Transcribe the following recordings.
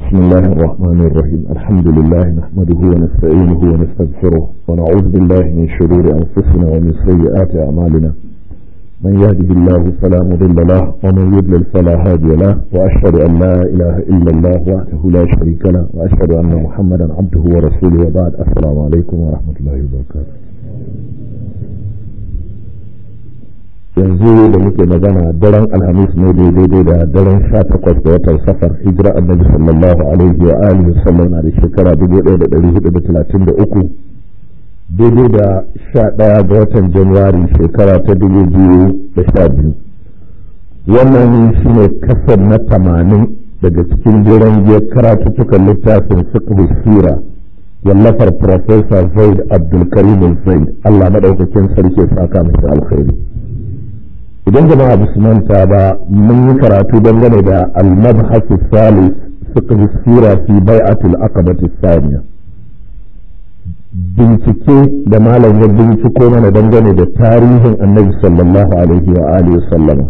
بسم الله الرحمن الرحيم الحمد لله نحمده ونستعينه ونستغفره ونعوذ بالله من شرور أنفسنا ومن سيئات أعمالنا من يهده الله فلا مضل له ومن يضلل فلا هادي له وأشهد أن لا إله إلا الله وحده لا شريك له وأشهد أن محمدا عبده ورسوله وبعد السلام عليكم ورحمة الله وبركاته. yanzu da muke magana daren alhamis ne daidai da daren 18 da watan safar hijira annabi sallallahu alaihi wa alihi wasallam na da shekara 1433 daidai da 11 ga watan januwari shekara ta 2012. wannan shine kasar na 80 daga cikin jeren giyar karatuttukan littafin fiqh sira wallafar Professor Zaid Abdulkarim Zaid, Allah madaukakin sarki ya saka masa alkhairi. idan jama'a ba su manta ba mun yi karatu dangane da al-mabhasu salis fiqh sira fi bai'atul aqabati thaniya, bincike da malam ya binciko mana dangane da tarihin annabi sallallahu alaihi wa alihi sallama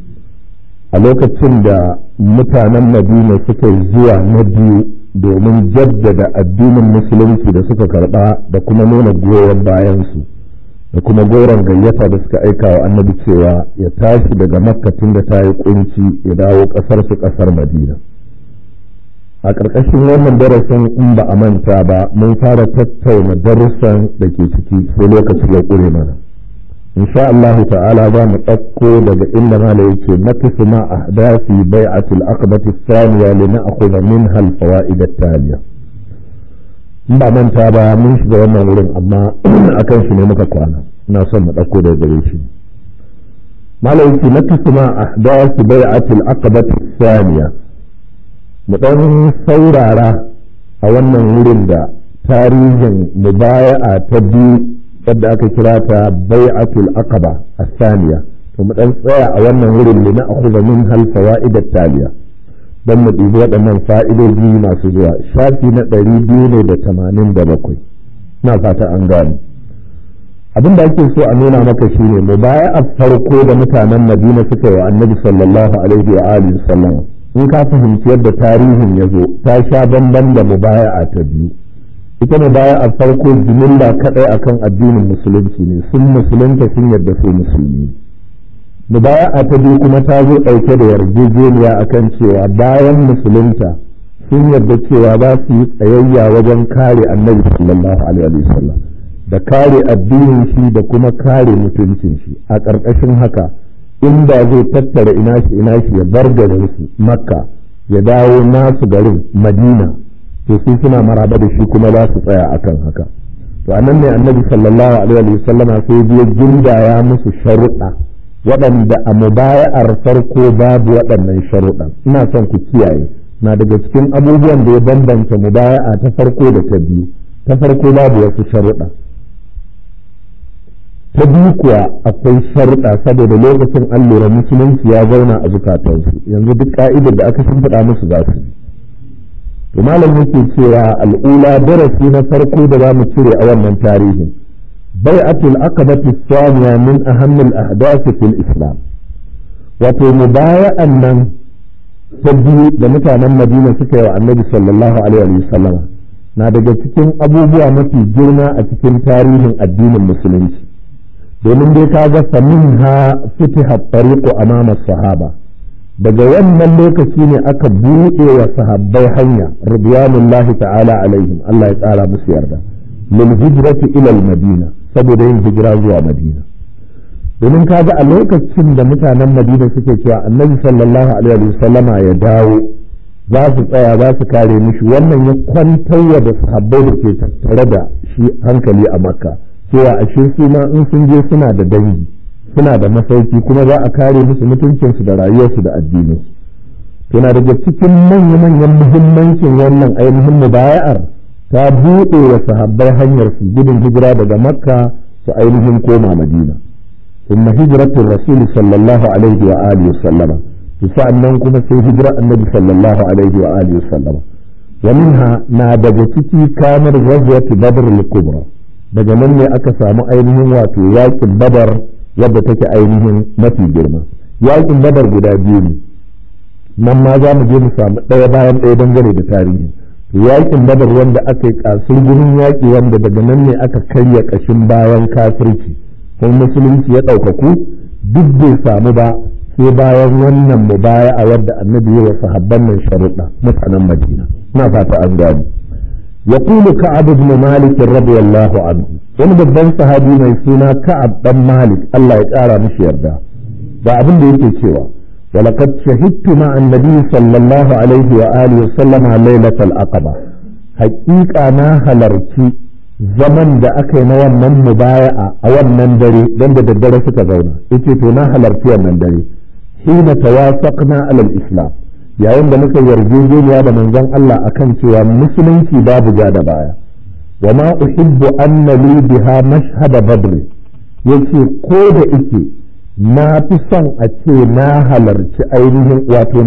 a lokacin da mutanen Madina suka zuwa na biyu domin jaddada addinin musulunci da suka karba da kuma nuna goyon bayan su da kuma goron gayyata da suka aika wa annabi cewa ya tashi daga makka tun da ta yi kunci ya dawo kasar su kasar madina. A ƙarƙashin wannan darasin in ba a manta ba mun fara tattauna darussan da ke ciki sai lokaci ya ƙure mana. insha Allah ta'ala za mu ɗauko daga inda mala yake nakisu ma ahdafi bai'atul aqabati thaniya li na'khudha minha al-fawaid at-taliya. in ba manta ba mun shiga wannan wurin amma akan shi ne muka kwana, ina son mu ɗauko da gare shi. malam ki na kasuma ahdath bai'atul aqabati thaniya, mu dan saurara a wannan wurin da tarihin mubaya'a ta biyu wadda aka kira ta bai'atul aqaba thaniya, to mu dan tsaya a wannan wurin ne na akhudha min hal fawaid at-taliya don mu ɗibi waɗannan fa'idoji masu zuwa. shafi na 287 na fata an gane. abin da ake so a nuna maka shine mubaya'a farko da mutanen Madina suka yi wa annabi sallallahu alaihi wa alihi sallam, in ka fahimci yadda tarihin ya zo ta sha bamban da mubaya'a ta biyu. ita mubaya'a farko jimilla kadai akan addinin musulunci ne, sun musulunta sun yadda su musulmi. mubaya'a ta biyu kuma ta zo ɗauke da yarjejeniya akan cewa bayan musulunta sun yarda cewa za su yi tsayayya wajen kare annabi sallallahu alaihi wasallam da kare addinin shi da kuma kare mutuncin shi. a ƙarƙashin haka inda zai tattara ina shi ya bar garin su makka ya dawo nasu garin madina, to su suna maraba da shi kuma za su tsaya akan haka. to anan ne annabi sallallahu alaihi wasallama sai ya gindaya musu sharuɗa waɗanda a mubaya'ar farko babu waɗannan sharuɗan. ina son ku kiyaye, na daga cikin abubuwan da ya bambanta mubaya'a ta farko da ta biyu. ta farko babu wasu sharuɗa, ta biyu kuwa akwai sharuɗa saboda lokacin an lura musulunci ya zauna a zukatansu, yanzu duk ka'idar da aka shimfiɗa musu za su bi. to malam yake cewa al'ula, darasi na farko da za mu cire a wannan tarihin, بيعة العقبة الثانية من أهم الأحداث في الإسلام. ومبايعة من تبدي لمتى مدينة سكة النبي صلى الله عليه وسلم نادجة تكون أبوبها متي جرنا أتكون تاريخ الدين المسلم. domin dai kaga faminha futiha tariqu amama sahaba, daga wannan lokaci ne aka buɗe wa sahabbai hanya radiyallahu ta'ala alaihim, Allah ya tsara musu yarda, lil hijrati ila al madina, saboda yin hijira zuwa madina. domin kaga a lokacin da mutanen madina suke cewa annabi sallallahu alaihi wasallama ya dawo za su tsaya za su kare mishi, wannan ya kwantar da sahabbai da ke tattare da shi hankali a makka cewa ashe su ma in sun je suna da dangi suna da masauki kuma za a kare musu mutuncinsu da rayuwarsu da addininsu. to na daga cikin manya-manyan muhimmancin wannan ainihin mubaya'ar ta buɗe wa sahabbai hanyar su gudun hijira daga makka su ainihin koma madina. kuma hijratun rasuli sallallahu alaihi wa alihi sallama, sa'annan kuma sai hijira annabi sallallahu alaihi wa alihi sallama. wa minha na daga ciki kamar ghazwat badr al-kubra, daga nan ne aka samu ainihin wato yaƙin badar wadda take ainihin mafi girma. yaƙin badar guda biyu ne, nan ma za mu je mu samu ɗaya bayan ɗaya dangane da tarihi. Yaƙin Badar wanda aka yi kasurgumin yaƙi wanda daga nan ne aka karya ƙashin bayan kafirci kuma musulunci ya ɗaukaku duk bai samu ba sai bayan wannan mubaya'a wadda annabi ya wa sahabban nan sharuɗa mutanen Madina. Ina fata an gani. Yaqulu Ka'ab ibn Malik radiyallahu anhu, wani babban sahabi mai suna Ka'ab dan Malik Allah ya ƙara mishi yarda, ga abin da yake cewa ولقد شهدت مع النبي صلى الله عليه وآله وسلم ليلة العقبة. حقيقة ما هلرتي زمن da aka yi na wannan mubaya'a a wannan dare don da daddare suka zauna yace to na halarci wannan dare hina tawafaqna ala al-islam yayin da muka yarjejeniya da manzon Allah akan cewa musulunci babu ja da baya wa ma uhibbu anna li biha mashhad badr yace ko da ike na fi son a ce na halarci ainihin wato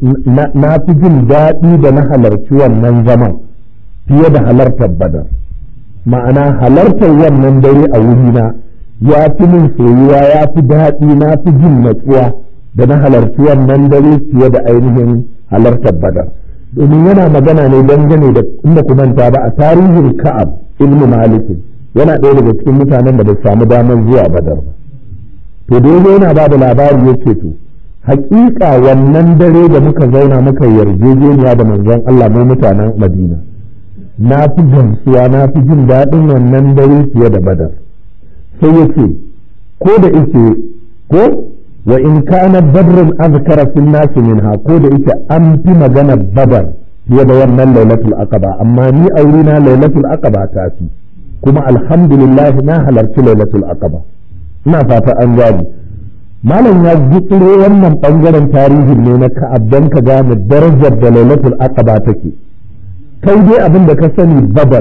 na fi jin daɗi da na halarci wannan zaman fiye da halartar badar ma'ana halartar wannan dare a wurina ya fi min soyuwa ya fi daɗi na fi jin natsuwa da na halarci wannan dare fiye da ainihin halartar badar domin yana magana ne dangane da inda ku manta ba a tarihin Ka'ab ibn Malik yana ɗaya daga cikin mutanen da ba samu damar zuwa badar ba to da yazo yana ba da labari yace to haƙiƙa wannan dare da muka zauna muka yarjejeniya da manzon Allah mu mutanen Madina na fi gamsuwa na fi jin daɗin wannan dare fiye da badar sai yace ko da yake ko wa in kana badrun azkara fil nas minha ko da yake an fi magana badar fiye da wannan lailatul aqaba amma ni aurina lailatul aqaba ta fi kuma alhamdulillah na halarci lailatul aqaba. Ina fata an gani malam ya gutsuro wannan bangaren tarihin ne na Ka'ab don ka gane darajar da lailatul aqaba take. Kai dai abin da ka sani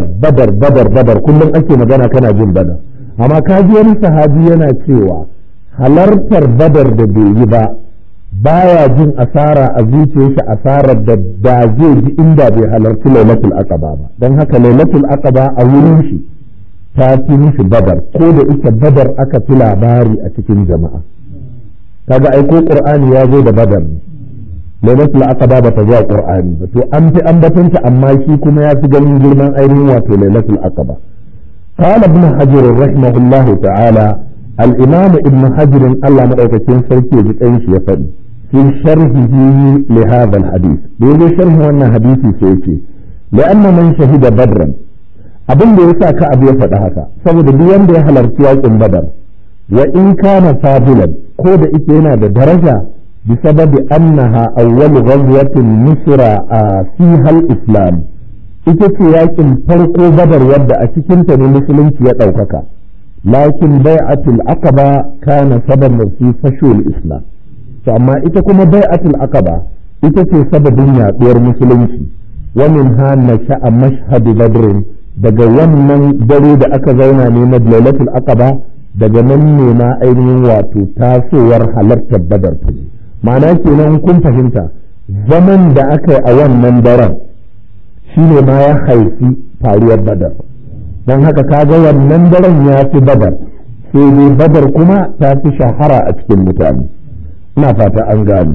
badar kullum ake magana kana jin badar amma ka ji wani sahabi yana cewa halartar badar da bai yi ba baya jin asara a zuciyarsa asarar da zai ji inda bai halarci lailatul aqaba ba don haka lailatul aqaba a wurin shi ta fi mishi badar ko da ita badar aka fi labari a cikin jama'a kaga ai ko qur'ani ya zo da badar ne lailatul aqaba ba ta zo qur'ani ba to an fi ambatonta amma shi kuma ya fi ganin girman ainihin wato lailatul aqaba. قال ابن حجر رحمه الله تعالى الإمام ابن حجر الله مدوكين سركي بقيش يفد في شرحه لهذا الحديث بيقول شرح أن حديثي سيكي لأن من شهد بدرا abin da yasa ka abu ya faɗi haka saboda duk wanda ya halarci yakin badar wa in kana fadilan ko da ita yana da daraja bi sababi annaha awwal ghazwatin nusra fiha al-islam ita ce yakin farko badar wadda a cikin ta ne musulunci ya ɗaukaka lakin bai'atul aqaba kana sababan fi fashul islam to amma ita kuma bai'atul aqaba ita ce sababin yaduwar musulunci wa minha nasha'a mashhad badr daga wannan dare da aka zauna ne na lailatul aqaba daga nan ne ma ainihin wato tasowar halartar badar ta ma'ana kenan kun fahimta zaman da aka yi a wannan daren shine ma ya haifi faruwar badar don haka kaga wannan daren ya fi badar sai dai badar kuma ta fi shahara a cikin mutane ina fata an gane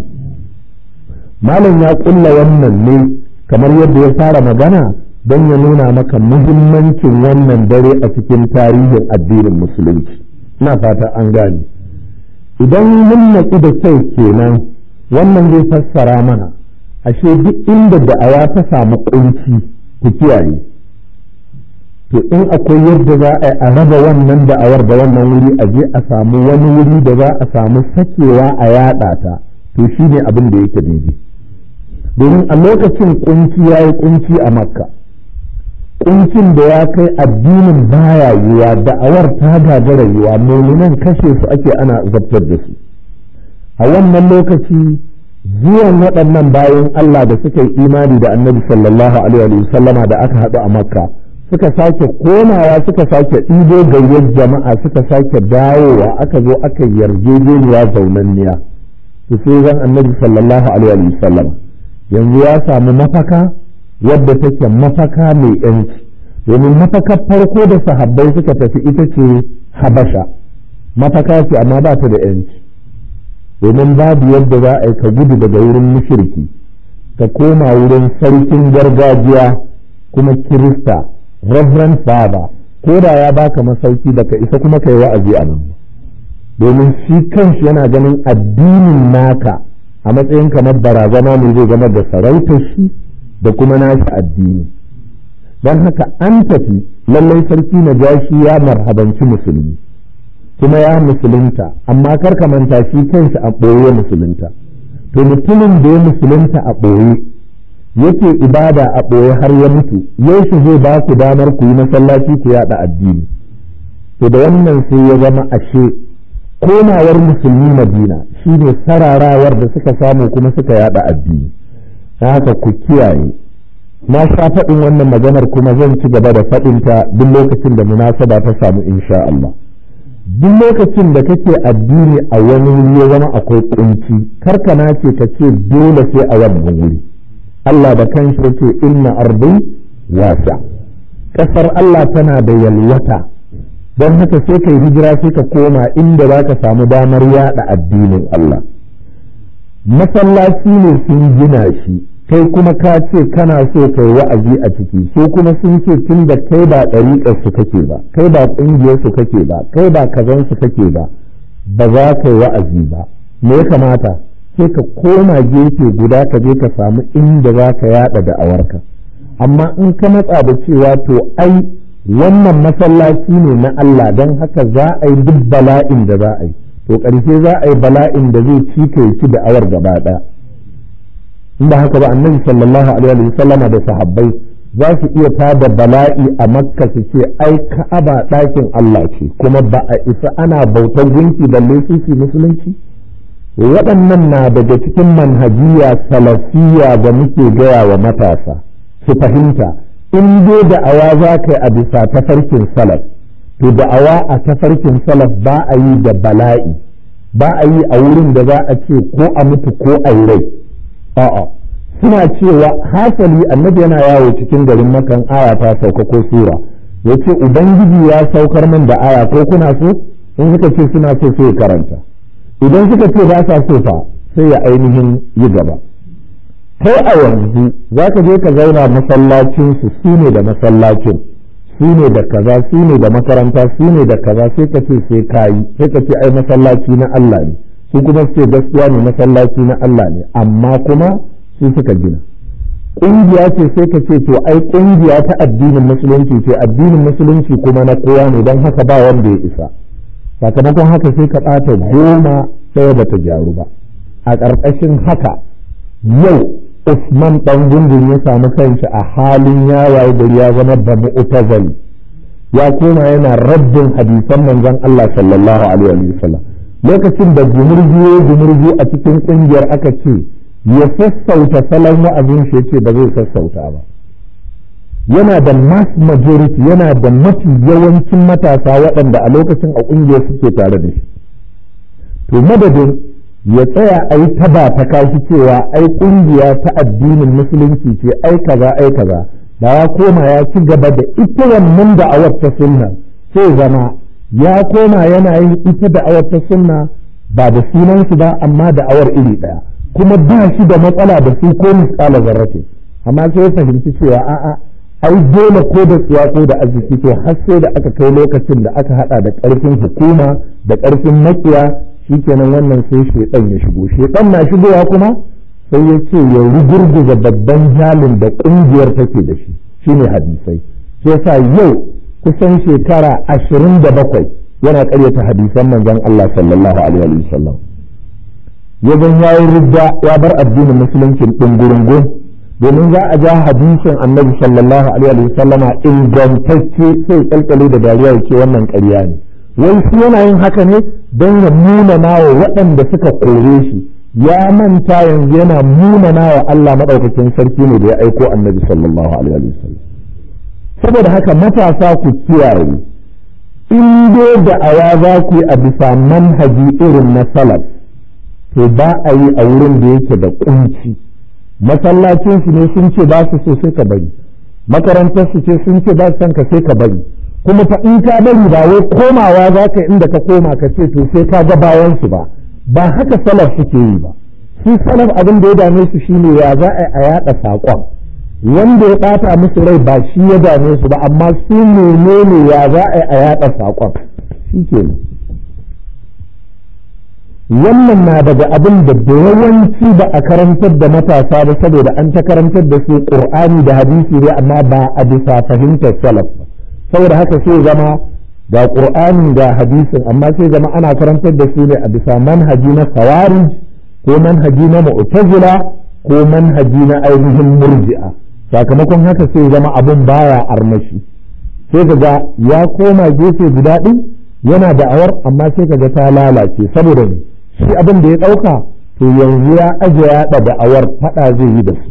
malam ya kulla wannan ne kamar yadda ya fara magana don ya nuna maka muhimmancin wannan dare a cikin tarihin addinin musulunci ina fata an gane idan mun natsu da kyau kenan wannan zai fassara mana ashe duk inda da'awa ta samu kunci ku kiyaye to in akwai yadda za a raba wannan da'awar da wannan wuri a je a samu wani wuri da za a samu sakewa a yada ta to shine abin da yake daidai domin a lokacin kunci yayi kunci a makka kuncin da ya kai addinin baya yiwa da'awar ta gagara yiwa mu'minan kashe su ake ana zabtar da su a wannan lokaci zuwan waɗannan bayan Allah da suka yi imani da annabi sallallahu alaihi wa sallama da aka haɗu a makka suka sake komawa suka sake ɗibo gayyar jama'a suka sake dawowa aka zo aka yarjejeniya zaunanniya to sai zan annabi sallallahu alaihi wa sallama yanzu ya samu mafaka wadda take mafaka mai yanci domin mafakar farko da sahabbai suka tafi ita ce habasha mafaka ce amma ba ta da yanci domin babu yadda za a yi ka gudu daga wurin mushriki ka koma wurin sarkin gargajiya kuma kirista reverend father ko da ya baka masauki da ka isa kuma kai wa'azi a nan domin shi kanshi yana ganin addinin naka a matsayin kamar barazana ne zai zama da sarautar shi da kuma nashi addini don haka an tafi lallai sarki na jashi ya marhabanci musulmi kuma ya musulunta amma kar ka manta shi kanshi a ɓoye musulunta to mutumin da ya musulunta a ɓoye yake ibada a ɓoye har ya mutu yaushe zai ba ku damar ku yi masallaci ku yaɗa addini to da wannan sai ya zama ashe komawar musulmi Madina shine sararawar da suka samu kuma suka yaɗa addini haka ku kiyaye na sha faɗin wannan maganar kuma zan ci gaba da faɗinta duk lokacin da munasaba ta samu insha Allah duk lokacin da kake addini a wani wuri ya zama akwai kunci karkana ce ka ce dole sai a wannan wuri Allah da kanshi yake inna ardi wasa kasar Allah tana da yalwata don haka sai kai hijira sai ka koma inda za ka samu damar yada addinin Allah masallaci ne sun gina shi kai kuma ka ce kana so kai wa'azi a ciki su kuma sun ce tun da kai ba ɗariƙar su kake ba kai ba ƙungiyar su kake ba kai ba kazan su kake ba ba za ka yi wa'azi ba me ya kamata sai ka koma gefe guda ka je ka samu inda za ka yaɗa da'awarka amma in ka matsa da cewa to ai wannan masallaci ne na Allah don haka za a yi duk bala'in da za a yi to ƙarshe za a yi bala'in da zai ci ka yi ci da'awar gaba ɗaya in ba haka ba annabi sallallahu alaihi wa sallama da sahabbai za su iya tada bala'i a makka su ce ai ka'aba ɗakin Allah ce kuma ba a isa ana bautar gunki balle su musulunci waɗannan na daga cikin manhajiya salafiyya da muke gaya wa matasa su fahimta in dai da'awa za ka yi a bisa tafarkin salaf to da'awa a tafarkin salaf ba a yi da bala'i ba a yi a wurin da za a ce ko a mutu ko a yi rai a'a suna cewa hasali annabi yana yawo cikin garin makan aya ta sauka ko sura yace ubangiji ya saukar min da aya ko kuna so in suka ce suna so sai karanta idan suka ce ba sa so fa sai ya ainihin yi gaba kai a yanzu za ka je ka zauna masallacin su ne da masallacin su ne da kaza su ne da makaranta su ne da kaza sai ka ce sai kayi sai ka ce ai masallaci na Allah ne su kuma su ce gaskiya ne masallaci na Allah ne amma kuma su suka gina ƙungiya ce sai ka ce to ai ƙungiya ta addinin musulunci ce addinin musulunci kuma na kowa ne don haka ba wanda ya isa sakamakon haka sai ka ɓata goma ɗaya ba ta gyaru ba a ƙarƙashin haka yau Usman ɗan gungun ya samu kanshi a halin yawaye gari ya zama da mu'tazali ya koma yana raddin hadisan manzon Allah sallallahu alaihi wa sallam lokacin da gumurzu a cikin ƙungiyar aka ce ya sassauta salon wa'azin shi yace ba zai sassauta ba yana da mass majority yana da mafi yawancin matasa waɗanda a lokacin a ƙungiyar suke tare da shi to madadin ya tsaya a yi taba ta kashi cewa ai ƙungiya ta addinin musulunci ce ai kaza da ya koma ya ci gaba da ita wannan da'awar ta sunna sai zama ya koma yana yin ita da'awar ta sunna ba da sunansu ba amma da'awar iri ɗaya kuma ba shi da matsala da su ko misƙala zarrate amma sai ya fahimci cewa a'a ai dole ko da tsiya ko da arziki to har sai da aka kai lokacin da aka hada da ƙarfin hukuma da ƙarfin makiya shikenan wannan sai shedan ya shigo shedan na shigowa kuma sai ya ce ya rugurguza babban jalin da ƙungiyar take da shi shine hadisai sai sa yau kusan shekara 27 yana ƙaryata hadisan manzon Allah sallallahu alaihi wa sallam yayin yayin ridda ya bar addinin musulunci din gurungun domin za a ja hadisin annabi sallallahu alaihi wa sallama ingantacce sai kalkale da dariya yake wannan ƙarya ne wai shi yana yin haka ne don ya nuna nawa waɗanda suka kore shi ya manta yanzu yana nuna nawa Allah madaukakin sarki ne da ya aiko annabi sallallahu alaihi wa sallam saboda haka matasa ku kiyaye in dai da awa za ku yi a bisa manhaji irin na salaf to ba a yi a wurin da yake da kunci masallacin su ne sun ce ba su so sai ka bari makarantar su ce sun ce ba su san ka sai ka bari kuma fa in ka bari ba wai komawa za ka inda ka koma ka ce to sai ka ga bayan su ba ba haka salaf suke yi ba. Su salaf abin da ya dame su shine ya za a yaɗa saƙon, wanda ya ɓata musu rai ba shi ya dame su ba, amma su menene ya za a yaɗa saƙon shi kenan. Wannan na daga abin da yawanci ba a karantar da matasa ba, saboda an ta karantar da su ƙur'ani da hadisi ne amma ba a bisa fahimtar salaf ba. Saboda haka sai zama ga ƙur'ani ga hadisin amma sai zama ana karantar da su ne a bisa manhaji na khawarij ko manhaji na mu'tazila ko manhaji na ainihin murji'a. Sakamakon haka sai zama abin baya armashi, sai kaga ya koma gefe guda ɗin yana da'awar amma sai kaga ta lalace. Saboda ne shi abin da ya ɗauka to yanzu ya aje yaɗa da'awar faɗa zai yi da su.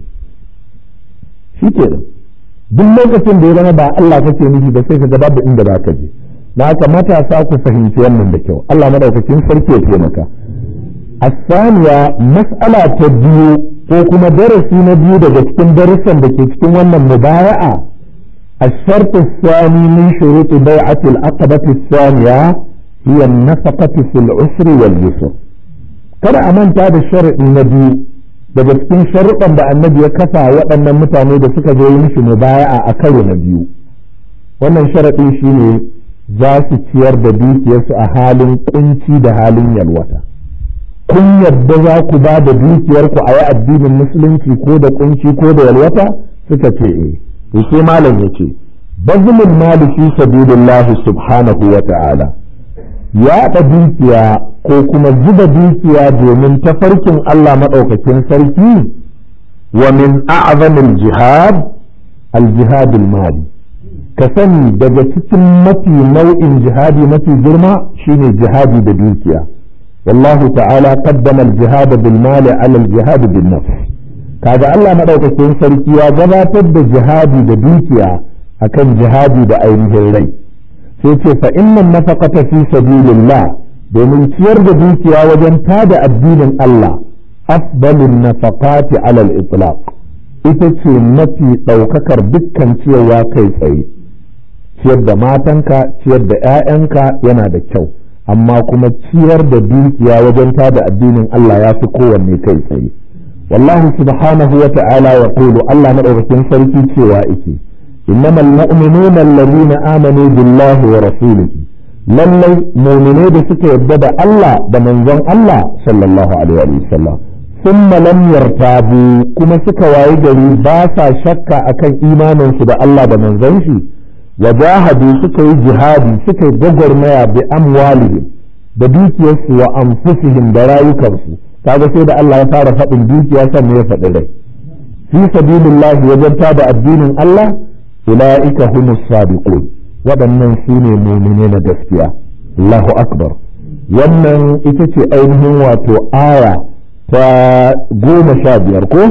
Shi kenan duk lokacin da ya zama ba Allah kake nufi da sai kaga babu inda za ka je. Na haka matasa ku fahimci wannan da kyau. Allah madaukakin sarki ya taimaka. الثانية مسألة تبيو وكما درسي نبيو daga cikin darussan da ke cikin wannan mubaya'a الشرط الثاني من شروط بيعة العقبة الثانية هي النفقة في العسر واليسر. kada a manta da sharaɗi na biyu daga cikin sharuɗan da annabi ya kafa waɗannan mutane da suka zo mishi mubaya'a a karo na biyu. Wannan sharaɗi shine za su ciyar da dukiyarsu a halin kunci da halin yalwata. Kun yadda za ku ba da dukiyarku a yi addinin musulunci ko da kunci ko da yalwata? Suka ce to sai malam yace bazlul mali fi sabilillah subhanahu wa ta'ala, yaɗa dukiya ko kuma zuba dukiya domin tafarkin Allah maɗaukakin sarki wa min a'zamil jihad al-jihad al-mali. Ka sani daga cikin mafi nau'in jihadi mafi girma shine jihadi da dukiya. والله تعالى قدم الجهاد بالمال على الجهاد بالنفس. kaga Allah madaukakin sarki ya gabatar da jihadi da dukiya akan jihadi da ainihin rai. sai ce fa innan nafaqata fi sabilillah, domin ciyar da dukiya wajen tada addinin Allah afdalun nafaqati ala al-itlaq, ita ce mafi daukakar dukkan ciyarwa kai tsaye. ciyar da matanka, ciyar da 'ya'yanka yana da kyau, amma kuma ciyar da dukiya wajen tada addinin Allah ya fi kowanne kai tsaye. wallahu subhanahu wa ta'ala ya qulu, Allah madaukakin sarki cewa yake innamal mu'minuna alladhina amanu billahi wa rasulihi, lallai mu'mine da suka yadda da Allah da manzon Allah sallallahu alaihi wa sallam, thumma lam yartabu, kuma suka wayi gari ba sa shakka akan imanin su da Allah da manzon shi, wajahadu suka yi jihadi suka yi gwagwarmaya bi amwalihim da dukiyarsu wa anfusihim da rayukansu. kaga sai da Allah ya fara faɗin dukiya sannan ya faɗi rai. fi sabilillahi wajen da addinin Allah, ulaika humus sadiqun, waɗannan su ne mu'mine na gaskiya. Allahu akbar. wannan ita ce ainihin wato aya ta 15 ko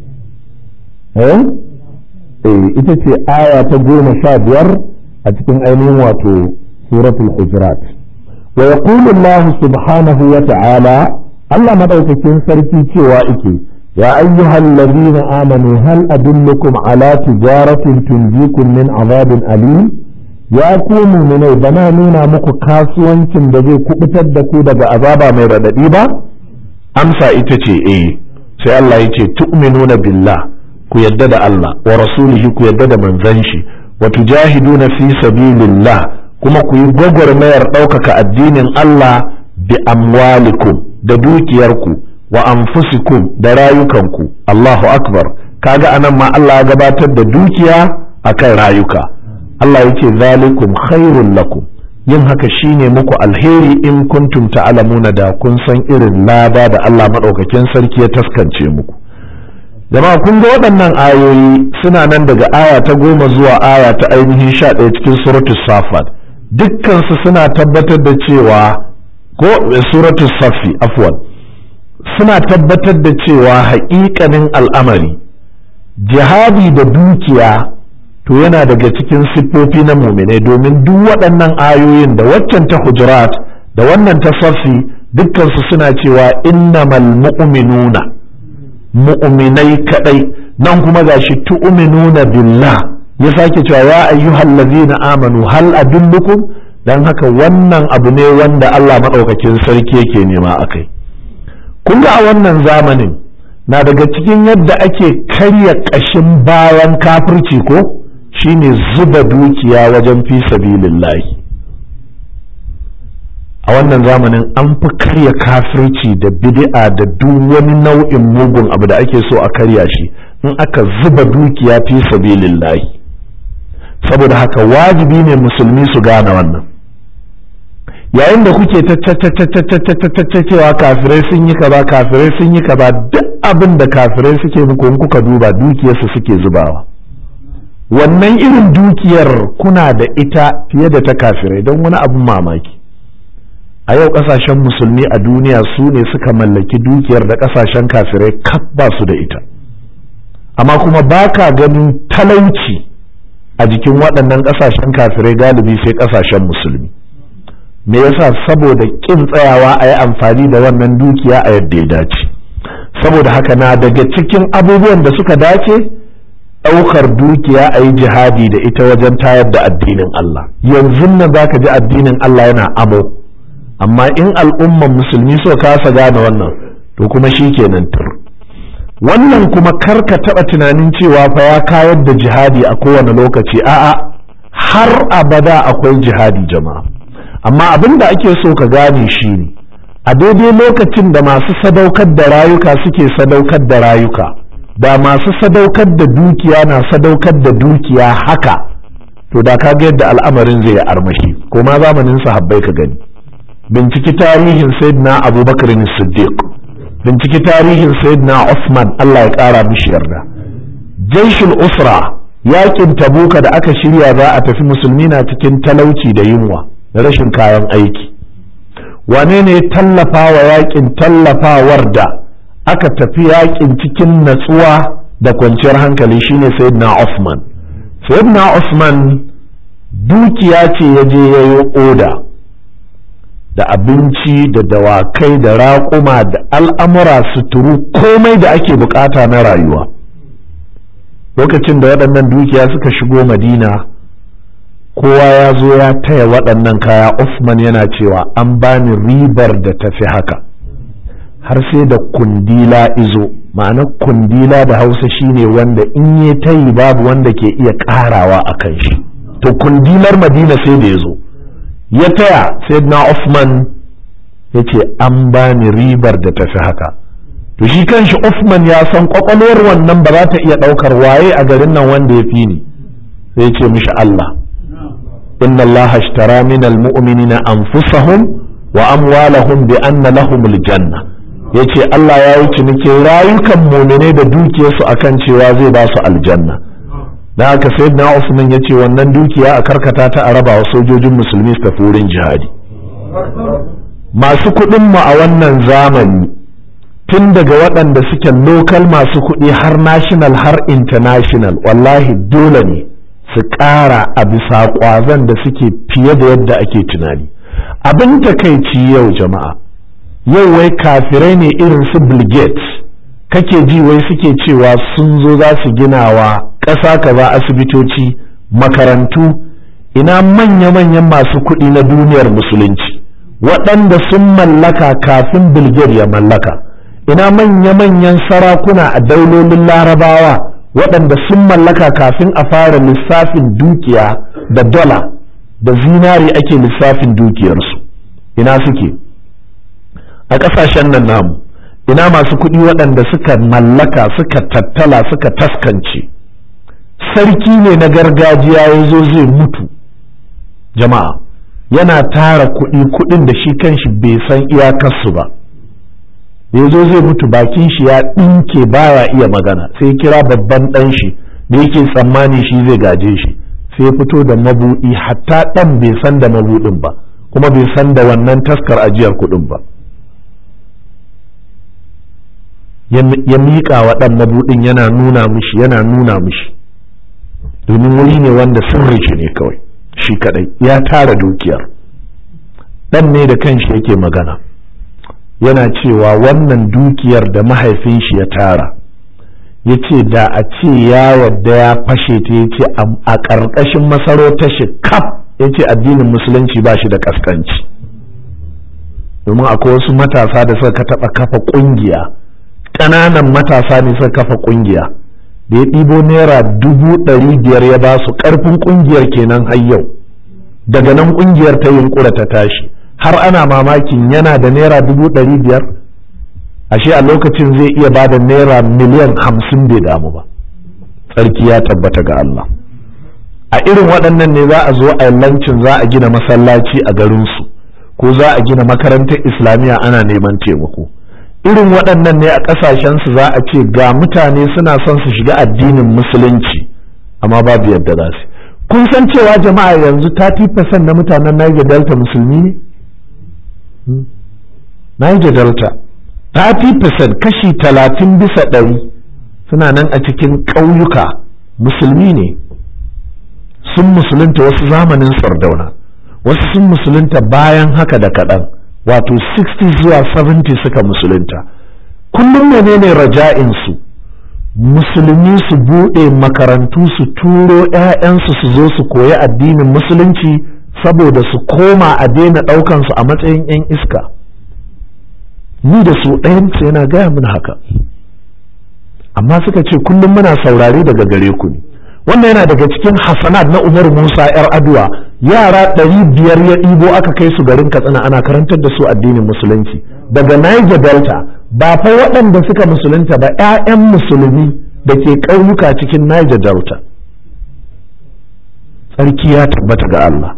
ita ce aya ta 15 a cikin ainihin wato suratul hujurat. wa yaqulu Allah subhanahu wa ta'ala, Allah madaukakin sarki cewa yake ya ayyuhal ladina amanu hal adullukum ala tijaratin tunjikum min azabin alim. ya ku mu'minai bana nuna muku kasuwancin da zai kubutar da ku daga azaba mai radadi ba? amsa ita ce sai Allah yace tu'minuna billah, ku yadda da Allah, wa rasulihi ku yadda da manzon shi, wa tujahiduna fi sabilillah, kuma ku yi gwagwarmayar ɗaukaka addinin Allah bi amwalikum, da dukiyarku, wa anfusikum, da rayukanku. Allahu akbar. kaga anan ma Allah ya gabatar da dukiya akan rayuka. Allah yake zalikum khairul lakum, yin haka shine muku alheri in kuntum ta'lamuna, da kun san irin lada da Allah madaukakin sarki ya taskance muku. jama'a kun ga waɗannan ayoyi suna nan daga aya ta 10 zuwa aya ta ainihin 11 cikin suratul safat, dukkansu suna tabbatar da cewa ko suratul safi afwan, suna tabbatar da cewa haƙiƙanin al'amari jihadi da dukiya to yana daga cikin siffofi na mu'minai, domin duk waɗannan ayoyin da waccan ta hujurat da wannan ta safi dukkansu suna cewa innamal mu'minuna, mu'minai kadai. nan kuma gashi tu'minuna billah, ya sake cewa ya ayyuhal ladzina amanu hal adullukum. dan haka wannan abu ne wanda Allah madaukakin sarki yake nema akai. kun ga a wannan zamanin na daga cikin yadda ake karya ƙashin bayan kafirci ko shine zuba dukiya wajen fi sabilillahi. A wannan zamanin an fi karya kafirci da bid'a da duk wani nau'in mugun abu da ake so a karya shi in aka zuba dukiya fi sabilillahi. Saboda haka wajibi ne musulmi su gane wannan. Yayin da kuke ta cewa kafirai sun yi kaza kafirai sun yi kaza, duk abin da kafirai suke muku in kuka duba dukiyarsu suke zubawa. Wannan irin dukiyar kuna da ita fiye da ta kafirai, don wani abin mamaki a yau kasashen musulmi a duniya su ne suka mallaki dukiyar da kasashen kafirai kaf ba su da ita, amma kuma baka ganin talauci a jikin waɗannan kasashen kafirai galibi sai kasashen musulmi. Me yasa? saboda kin tsayawa a yi amfani da wannan dukiya a yadda ya dace. Saboda haka na daga cikin abubuwan da suka dace ɗaukar dukiya a yi jihadi da ita wajen tayar da addinin Allah. Yanzu nan za ka ji addinin Allah yana amo, amma in al'umman musulmi so kasa gane wannan to kuma shi kenan tur. Wannan kuma karka taɓa tunanin cewa fa ya kayar da jihadi a kowane lokaci, a'a, har abada akwai jihadi jama'a. Amma abin da ake so ka gane shi ne a daidai lokacin da masu sadaukar da rayuka suke sadaukar da rayuka, da masu sadaukar da dukiya na sadaukar da dukiya haka, to da ka ga yadda al'amarin zai yi armashi. Ko ma zamanin sahabbai ka gani, binciki tarihin sayyidina Abubakar Siddiq, binciki tarihin sayyidina Usman, Allah ya kara mishi yarda. Jaishul Usra, yakin Tabuka da aka shirya za a tafi, musulmi na cikin talauci da yunwa da rashin kayan aiki. Wane ne tallafa wa yakin tallafawar da aka tafi yakin cikin natsuwa da kwanciyar hankali? Shine sayyidina Usman. Sayyidina Usman dukiya ce ya je ya yi oda da abinci da dawakai da raƙuma da al'amura, suturu, komai da ake bukata na rayuwa. Lokacin da waɗannan dukiya suka shigo Madina, kowa ya zo ya taya waɗannan kaya. Usman yana cewa an bani ribar da tafi haka, har sai da kundila izo. Ma'ana kundila da Hausa shine wanda in ya tayi babu wanda ke iya ƙarawa a kan shi. To kundilar Madina sai da ya zo ya taya sayyidina Usman, ya ce an bani ribar da tafi haka. To shi kanshi Usman ya san kwakwalwar wannan ba za ta iya ɗaukar waye a garin nan wanda ya fi ni, sai ya ce mishi Allah. inna Allah ashtara min almu'minina anfusahum wa amwalahum bi anna lahumul janna. Yace Allah ya yi cinikin rayukan mu'mine da dukiyarsu akan cewa zai ba su aljanna. Da haka sayyidina Usman yace wannan dukiya a karkata ta a raba wa sojojin musulmi su tafi wurin jihadi. Masu kuɗin mu a wannan zamani, tun daga waɗanda suke local masu kuɗi har national har international, wallahi dole ne su ƙara a bisa ƙwazon da suke fiye da yadda ake tunani. Abin takaici yau jama'a, yau wai kafirai ne irin su Bill Gates kake ji wai suke cewa sun zo za su gina wa ƙasa kaza asibitoci, makarantu. Ina manya-manyan masu kuɗi na duniyar musulunci waɗanda sun mallaka kafin Bill Gates ya mallaka? Ina manya-manyan sarakuna a daulolin Larabawa waɗanda sun mallaka kafin a fara lissafin dukiya da dola da zinari ake lissafin dukiyarsu? Ina suke? A ƙasashen nan namu ina masu kuɗi waɗanda suka mallaka, suka tattala, suka taskance? Sarki ne na gargajiya ya zo zai mutu jama'a, yana tara kuɗin da shi kanshi bai san iyakarsu ba. ya zo zai mutu bakin shi ya ɗinke baya iya magana, sai kira babban ɗan shi da yake tsammani shi zai gaje shi, sai ya fito da mabuɗi. Hatta ɗan bai san da mabuɗin ba, kuma bai san da wannan taskar ajiyar kuɗin ba. Ya miƙa wa ɗan mabuɗin, yana nuna mishi domin wuri ne wanda sirri shi ne kawai, shi kaɗai ya tara dukiyar. ɗan ne da kanshi yake magana, yana cewa wannan dukiyar da mahaifin shi ya tara, ya ce da a ce ya wadda ya fashe ta, ya ce a ƙarƙashin masarautar shi kaf, ya ce addinin musulunci ba shi da ƙasƙanci. domin akwai wasu matasa da suka taɓa kafa ƙungiya, ƙananan matasa ne suka kafa ƙungiya, da ya ɗibo naira 500,000 ya ba su, ƙarfin ƙungiyar kenan har yau. Daga nan ƙungiyar ta yunƙura ta tashi, har ana mamakin yana da naira 500,000, ashe a lokacin zai iya ba da naira miliyan 50 bai damu ba. Tsarki ya tabbata ga Allah. A irin waɗannan ne za a zo a lancin za a gina masallaci a garinsu, ko za a gina makarantar islamiyya ana neman taimako. Irin waɗannan ne a ƙasashensu za a ce ga mutane suna son su shiga addinin musulunci amma babu yadda za su. Kun san cewa jama'a yanzu 30% na mutanen Niger Delta musulmi ne? Niger Delta 30%, kashi 30% suna nan a cikin ƙauyuka musulmi ne. Sun musulunta wasu zamanin Sardauna, wasu sun musulunta bayan haka da kaɗan, wato 60 zuwa 70 suka musulunta. Kullum menene raja'insu? Musulmi su buɗe makarantu, su turo 'ya'yansu su zo su koyi addinin musulunci saboda su koma a daina ɗaukansu a matsayin 'yan iska. Ni da su ɗayansu yana gaya min haka, amma suka ce kullum muna saurare daga gare ku ne. Wannan yana daga cikin hasanat na Umar Musa 'yar Aduwa, yara 500 ya ɗibo aka kai su garin Katsina ana karantar da su addinin musulunci daga Niger Delta. Ba fa waɗanda suka musulunta ba, 'ya'yan musulmi da ke ƙauyuka cikin Niger Delta. Tsarki ya tabbata ga Allah.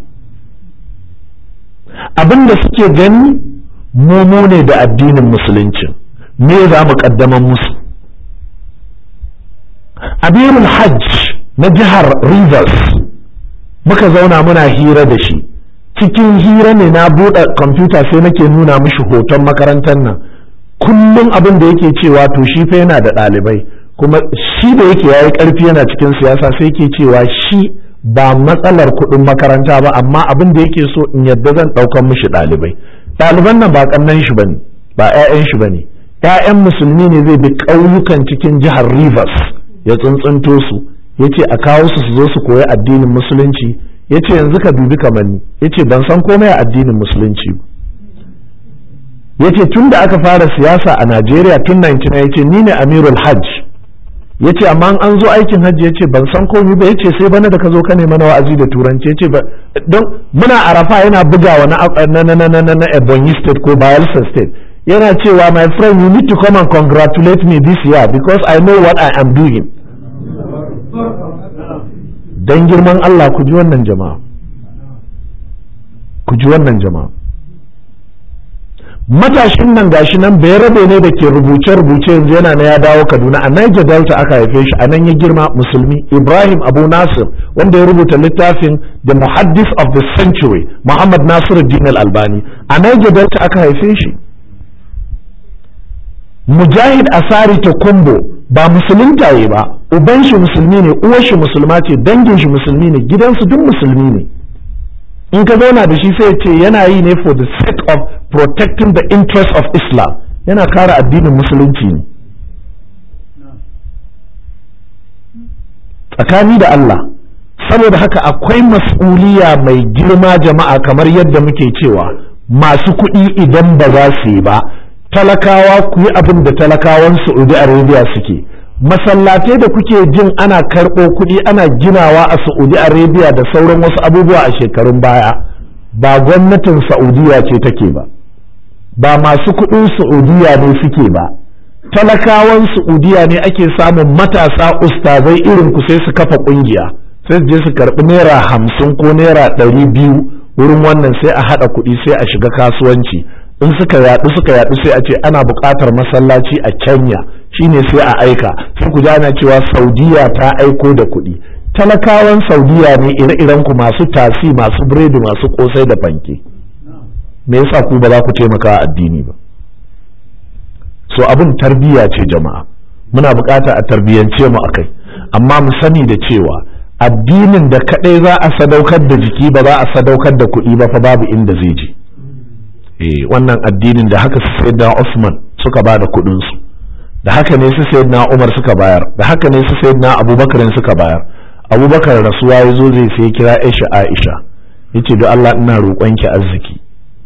Abin da suke gani mu ne da addinin musulunci, me za mu ƙaddaman musu? Amirul Hajj na jihar Rivers muka zauna muna hira da shi. Cikin hira ne na buɗe kwamfuta sai nake nuna mishi hoton makarantar nan. Kullum abin da yake cewa to shi fa yana da ɗalibai, kuma shi da yake yayi ƙarfi yana cikin siyasa sai yake cewa shi ba matsalar kuɗin makaranta ba, amma abin da yake so in yadda zan ɗaukan mishi ɗalibai. Ɗaliban nan ba ƙannan shi bane, ba 'ya'yan shi bane, 'ya'yan musulmi ne. Zai bi ƙauyukan cikin jihar Rivers ya tsuntsunto su, ya ce a kawo su zo su koyi addinin musulunci. Ya ce yanzu ka dubi kamar ni, ya ce ban san komai a addinin musulunci. Ya ce tun da aka fara siyasa a Najeriya tun 1999, ya ce ni ne Amirul Hajj. Ya ce amma an zo aikin hajji, ya ce ban san komai ba. Ya ce sai bana da ka zo ka nema na wa'azi da turanci. Ya ce don muna Arafa yana bugawa na Ebonyi State ko Bayelsa State, yana cewa my friend you need to come and congratulate me this year because I know what I am doing. Dan girman Allah ku ji wannan jama'a, ku ji wannan jama'a. Matashin nan gashi nan bai rabe ne da ke rubuce-rubuce yanzu yana na ya dawo Kaduna. A Niger Delta aka haife shi, a nan ya girma musulmi. Ibrahim Abu Nasir wanda ya rubuta littafin The Muhaddis of the Century, Muhammad Nasiruddin Al-Albani, a Niger Delta aka haife shi. Mujahid Asari Tokumbo ba musuluntaye ba, uban shi musulmi ne, uwar shi musulma ce, dangin shi musulmi ne, gidansu duk musulmi ne. In ka zauna da shi sai ce yana yi ne for the sake of protecting the interest of Islam, yana kare addinin musulunci ne. Tsakani da Allah, saboda haka akwai mas'uliya mai girma jama'a, kamar yadda muke cewa masu kuɗi idan ba za su yi ba, talakawa ku yi abin da talakawan Saudi Arabia suke. Masallatai da kuke jin ana karɓo kuɗi ana ginawa a Saudi Arabia da sauran wasu abubuwa a shekarun baya, ba gwamnatin Saudiya ce take ba, ba masu kuɗin Saudiya ne suke ba, talakawan Saudiya ne ake samun matasa ustazai irin ku sai su kafa ƙungiya, sai su je su karɓi naira 50 ko naira 200 wurin wannan, sai a haɗa kuɗi sai a shiga kasuwanci. In suka yaɗu sai a ce ana buƙatar masallaci a Kenya, shine sai a aika, sai ku ana cewa Saudiya ta aiko da kuɗi. Talakawan Saudiya ne ire-iren ku masu tasi, masu biredi, masu kosai da fanke. Me yasa ku ba za ku taimaka addini ba? So abin tarbiyya ce jama'a, muna buƙata a tarbiyyance mu akai, amma mu sani da cewa addinin da kaɗai za a sadaukar da jiki ba za a sadaukar da kuɗi ba fa babu inda zai je. Wannan addinin da haka su sayyidina Usman suka ba da kuɗinsu, da haka ne su sayyidina Umar suka bayar, da haka ne su sayyidina Abubakar suka bayar. Abubakar rasuwa ya zo zai sai kira Aisha, ya ce don Allah ina roƙonki arziki,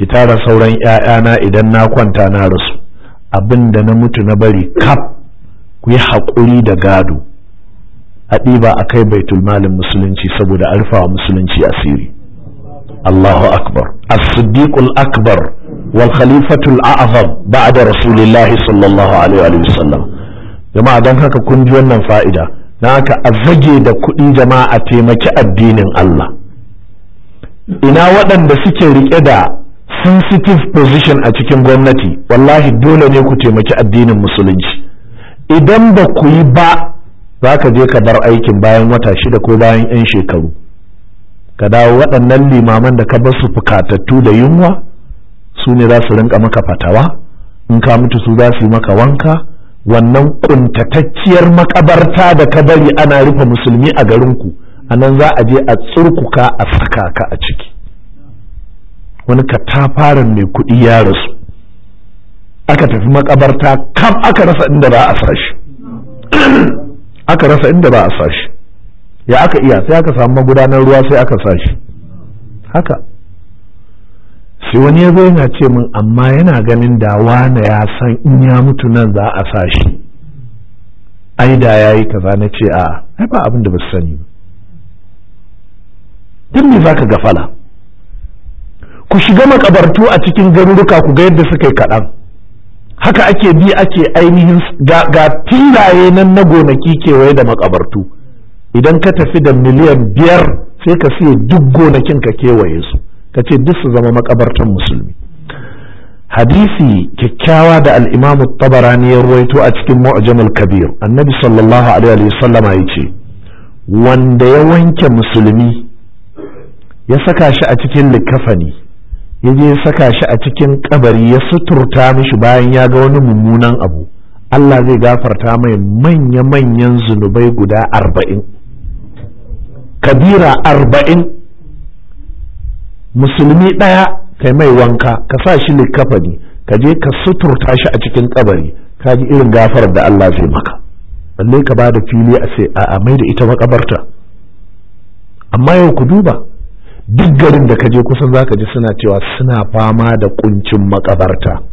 ki tara sauran ‘ya'yana idan na kwanta na rasu, abin da na mutu na bari kaf ku yi haƙuri da gado, a ɗiba a kai baitul malin musulunci saboda a rufa wa musulunci asiri. Allahu akbar. As-siddiqul akbar wal khalifatul a'zam ba'da rasulillahi sallallahu alaihi wa sallam. Jama'a dan haka kun ji wannan fa'ida, dan haka a zage da kuɗi jama'a a taimaki addinin Allah. Ina waɗanda suke riƙe da sensitive position a cikin gwamnati, wallahi dole ne ku taimaki addinin musulunci. Idan ba ku yi ba, za ka je ka bar aikin bayan wata 6 ko bayan 'yan shekaru, ka dawo waɗannan limaman da ka bar su fukatattu da yunwa su ne za su rinka maka fatawa, in ka mutu su za su yi maka wanka. Wannan kuntatacciyar makabarta da ka bari ana rufe musulmi a garinku, a nan za a je a tsurkuka a saka ka a ciki. Wani katafaren mai kuɗi ya rasu, aka tafi makabarta kam aka rasa inda ba a sashi aka rasa inda ba a sashi. Ya aka iya, sai aka samu magudanar ruwa sai aka sashi haka. Sai wani ya zo yana ce min amma yana ganin da wane ya san in ya mutu nan za a sashi, ai da ya yi kaza. na ce a ai ba abin da ba su sani ba. Don me za ka gafala? Ku shiga makabartu a cikin garuruka ku ga yadda suka yi kaɗan. Haka ake bi ake ainihin ga filaye nan na gonaki kewaye da makabartu. Idan ka tafi da miliyan 5 sai ka siye duk gonakin ka kewaye su, ka ce duk su zama makabartan musulmi. Hadisi kyakkyawa da al-Imam Tabarani ya ruwaito a cikin Mu'jamul Kabir, Annabi sallallahu alaihi wa sallama yace wanda ya wanke musulmi ya saka shi a cikin likafani, ya je saka shi a cikin kabari, ya suturta mishi bayan ya ga wani mummunan abu, Allah zai gafarta mai manya-manyan zunubai guda 40, kabira 40. Musulmi ɗaya kai mai wanka, ka sa shi likafani, ka je ka suturta shi a cikin kabari, ka ji irin gafarar da Allah zai maka. Balle ka ba da fili a sai a mai da ita makabarta. Amma yau ku duba, duk garin da ka je kusan za ka ji suna cewa suna fama da kuncin makabarta.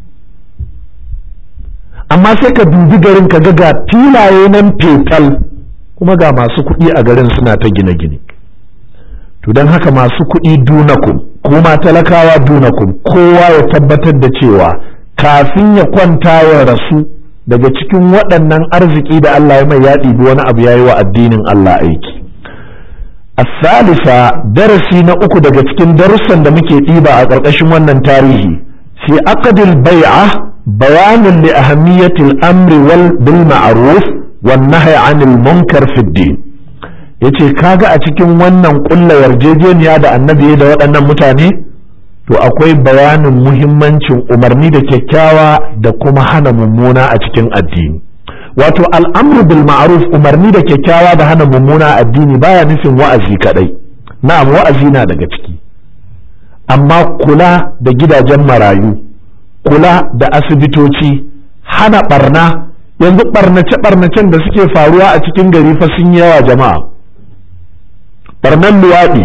Amma sai ka dubi garin ka ga filaye nan fetal, kuma ga masu kuɗi a garin suna ta gine-gine. To don haka masu kuɗi dunakum, kuma talakawa dunakum, kowa ya tabbatar da cewa kafin ya kwanta ya rasu daga cikin waɗannan arziki da Allah ya mai ya ɗibi wani abu ya yi wa addinin Allah aiki. الثالثة درسي نأكو daga cikin darussan da muke ɗiba a ƙarƙashin wannan tarihi fi aqdil bai'a bayanun li ahammiyatil amri wal bil ma'ruf wan nahy 'anil munkar fi din. Yace kaga a cikin wannan ƙulla yarjejeniya da annabi da waɗannan mutane, to akwai bayanin muhimmancin umarni da kyakkyawa da kuma hana mummuna a cikin addini. Wato al'amru bil ma'ruf, umarni da kyakkyawa da hana mummuna addini baya nufin wa'azi kadai. Na'am, wa'azi na daga ciki, amma kula da gidajen marayu, kula da asibitoci, hana barna. Yanzu barnace-barnacen da suke faruwa a cikin gari fa sun yawa jama'a. Barnan luwaɗi,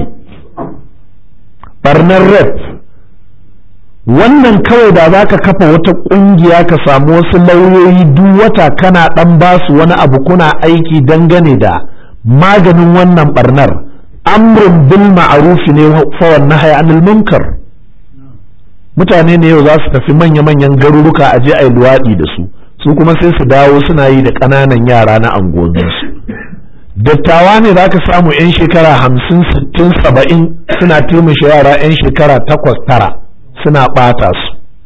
barnan rep, wannan kawai da za ka kafa wata ƙungiya ka samu wasu lauyoyi duk wata kana ɗan basu wani abu kuna aiki dangane da maganin wannan barnar, amrun bil ma'ruf ne fa wan nahy anil munkar. Mutane ne yau za su tafi manya-manyan garuruka a je a yi luwaɗi da su kuma sai su dawo suna yi da ƙananan yara na anguwanninsu. Dattawa ne za ka samu 'yan shekara 50, 60, 70 suna turmushe yara 'yan shekara 8, 9 suna ɓata su.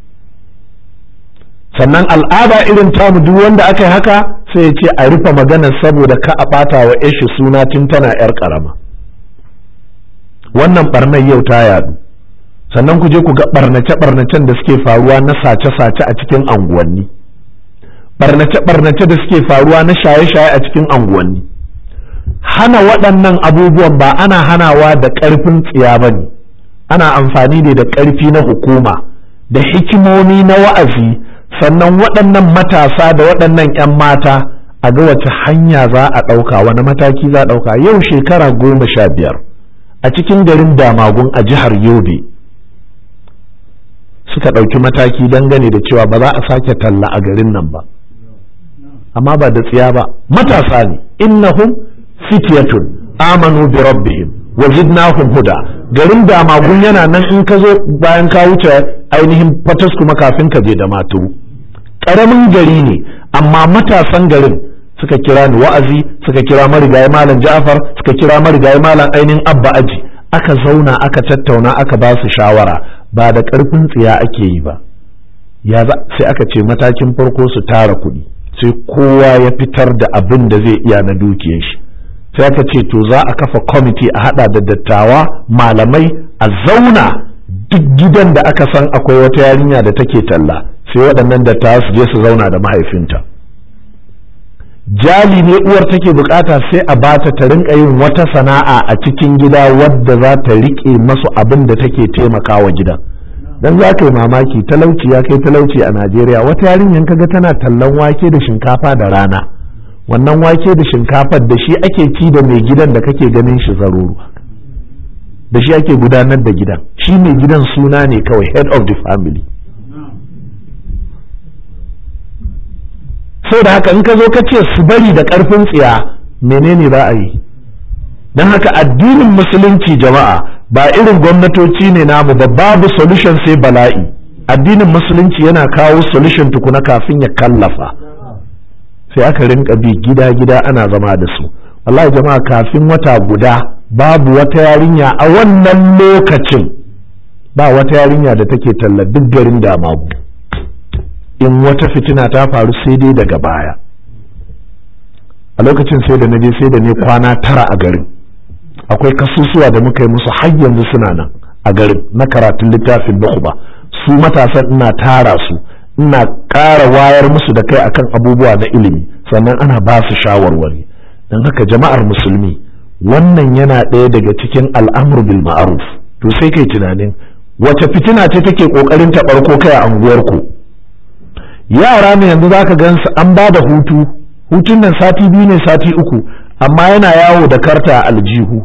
Sannan al'ada irin tamu duk wanda aka yi haka sai ya ce a rufe magana saboda ka a ɓata wa yashi suna tun tana 'yar ƙarama. Wannan ɓarnar yau ta yadu. Sannan ku je ku ga ɓarnace-ɓarnacen da suke faruwa na sace-sace a cikin anguwanni, ɓarnace-ɓarnace da suke faruwa na shaye-shaye a cikin anguwanni. Hana waɗannan abubuwan ba ana hanawa da ƙarfin tsiya ba ne, ana amfani ne da ƙarfi na hukuma da hikimomi na wa'azi. Sannan waɗannan matasa da waɗannan 'yan mata a ga wace hanya za a ɗauka, wani mataki za a ɗauka. Yau shekara 15 a cikin garin Damagun a jihar Yobe, suka ɗauki mataki dangane da cewa ba za a sake talla a garin nan ba, amma ba da tsiya ba, matasa ne, innahum fityatun amanu bi rabbihim wa zidnahum huda. Garin Damagun yana nan in ka zo bayan ka wuce ainihin Fatas kuma kafin ka je da Maturu, ƙaramin gari ne, amma matasan garin suka kira ni wa'azi, suka kira marigayi malam Ja'far, suka kira marigayi malam ainihin Abba Aji, aka zauna aka tattauna aka ba su shawara, ba da ƙarfin tsiya ake yi ba. Sai aka ce matakin farko su tara kuɗi, sai kowa ya fitar da abin da zai iya na dukiyar shi. Sai aka ce to za a kafa kwamiti a hada da dattawa malamai a zauna duk gidan da aka san akwai wata yarinya da take talla, sai waɗannan dattawa su je su zauna da mahaifinta. Jali ne uwar take bukata, sai a bata ta rinka yin wata sana'a a cikin gida wadda za ta rike masu abin da take taimakawa gidan. Dan za ka yi mamaki, talauci ya kai talauci a Najeriya. Wata yarinyar kaga tana tallan wake da shinkafa da rana, wannan wake da shinkafar da shi ake ci da mai gidan da kake ganin shi zaruru, da shi ake gudanar da gidan. Shi mai gidan suna ne kawai, head of the family. Sau da haka in ka zo ka ce su bari da ƙarfin tsiya, menene za a yi? Don haka addinin musulunci jama'a ba irin gwamnatoci ne namu ba, babu solution sai bala'i. Addinin musulunci yana kawo solution tukuna kafin ya kallafa. Sai aka rinka bi gida-gida ana zama da su. Wallahi jama'a, kafin wata guda babu wata yarinya a wannan lokacin, ba wata yarinya da take talla duk garin Damagu. In wata fitina ta faru sai dai daga baya. A lokacin sai da naje sai da ne kwana 9 a garin. Akwai kasusuwa da muka yi musu har yanzu suna nan a garin na karatun littafin Nukhba. Su matasan ina tara su, ina ƙara wayar musu da kai akan abubuwa na ilimi, sannan ana ba su shawarwari. Don haka jama'ar musulmi, wannan yana ɗaya daga cikin al'amru bil ma'ruf. To sai kai tunanin wace fitina ce take kokarin ta barko kai a anguwarku? Yara ne yanzu zaka gansu an ba da hutun nan sati 2 ne sati 3, amma yana yawo da karta a aljihu.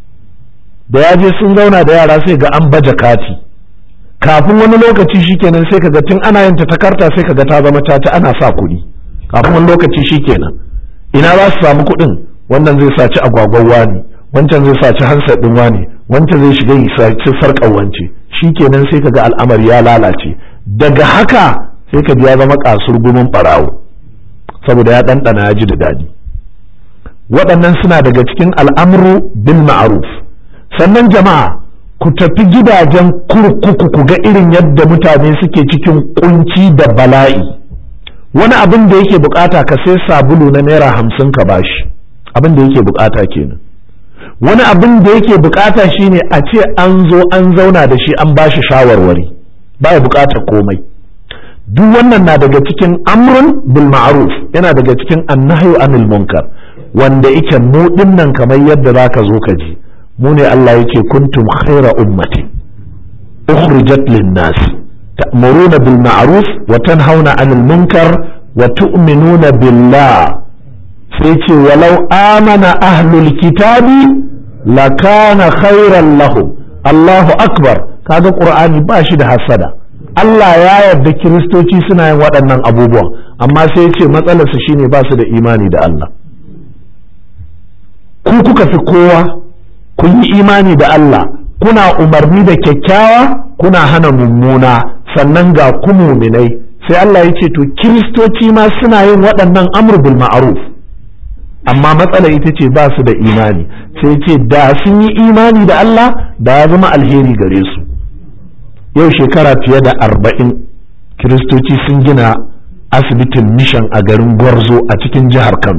Da ya je sun zauna da yara sai ga an baje kati, kafin wani lokaci shikenan sai kaga tun ana yin ta karta sai kaga ta zama ta ana sa kuɗi, kafin wani lokaci shikenan ina za su samu kuɗin? Wannan zai saci agwagwan wani, wancan zai saci hansar ɗin wani, wancan zai shiga yi saci sarƙar wance, shikenan sai kaga al'amari ya lalace. Daga haka sai ka ji ya zama kasur gumin ɓarawo, saboda ya ɗanɗana ya ji da daɗi. Waɗannan suna daga cikin al'amru bil ma'ruf. Sannan jama'a, ku tafi gidajen kurkuku ku ga irin yadda mutane suke cikin kunci da bala'i. Wani abin da yake bukata ka sai sabulu na naira 50 ka bashi, abin da yake bukata kenan. Wani abin da yake bukata shine a ce an zo an zauna da shi an bashi shawarwari, baya bukatar komai. Duk wannan na daga cikin amrun bil ma'ruf, yana daga cikin annahyu anil munkar, wanda yake mu dinnan kamar yadda zaka zo ka ji, mu ne Allah yake kuntum khaira ummati ukhrijat lin nas ta'muruna bil ma'ruf wa tanhauna anil munkar wa tu'minuna billah. sai ce walau amana ahlul kitabi lakana khairan lahum. Allahu akbar. Kaga Qur'ani ba shi da hasada. Allah ya yarda kiristoci suna yin waɗannan abubuwan, amma sai ce matsalarsu shine ba su da imani da Allah. Ku kuka fi kowa, kun yi imani da Allah, kuna umarni da kyakkyawa, kuna hana mummuna, sannan ga ku muminai. Sai Allah ya ce to kiristoci ma suna yin waɗannan amr bil ma'ruf, amma matsala ita ce ba su da imani. Sai ce da sun yi imani da Allah da ya zama alheri gare su. Yau shekara fiye da 40 kiristoci sun gina asibitin mission a garin Gwarzo a cikin jihar Kano.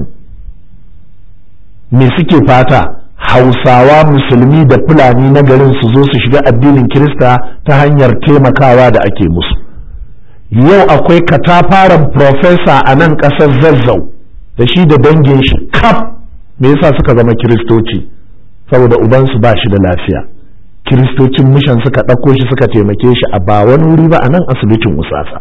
Me suke fata? Hausawa musulmi da Fulani na garin su zo su shiga addinin Kirista ta hanyar taimakawa da ake musu. Yau akwai katafaren profesa a nan ƙasar Zazzau da shi da dangin shi kaf. Me yasa suka zama kiristoci? Saboda ubansu ba shi da lafiya. Kiristocin mishan suka ɗauko shi suka taimake shi a ba wani wuri ba, a nan asibitin Usasa.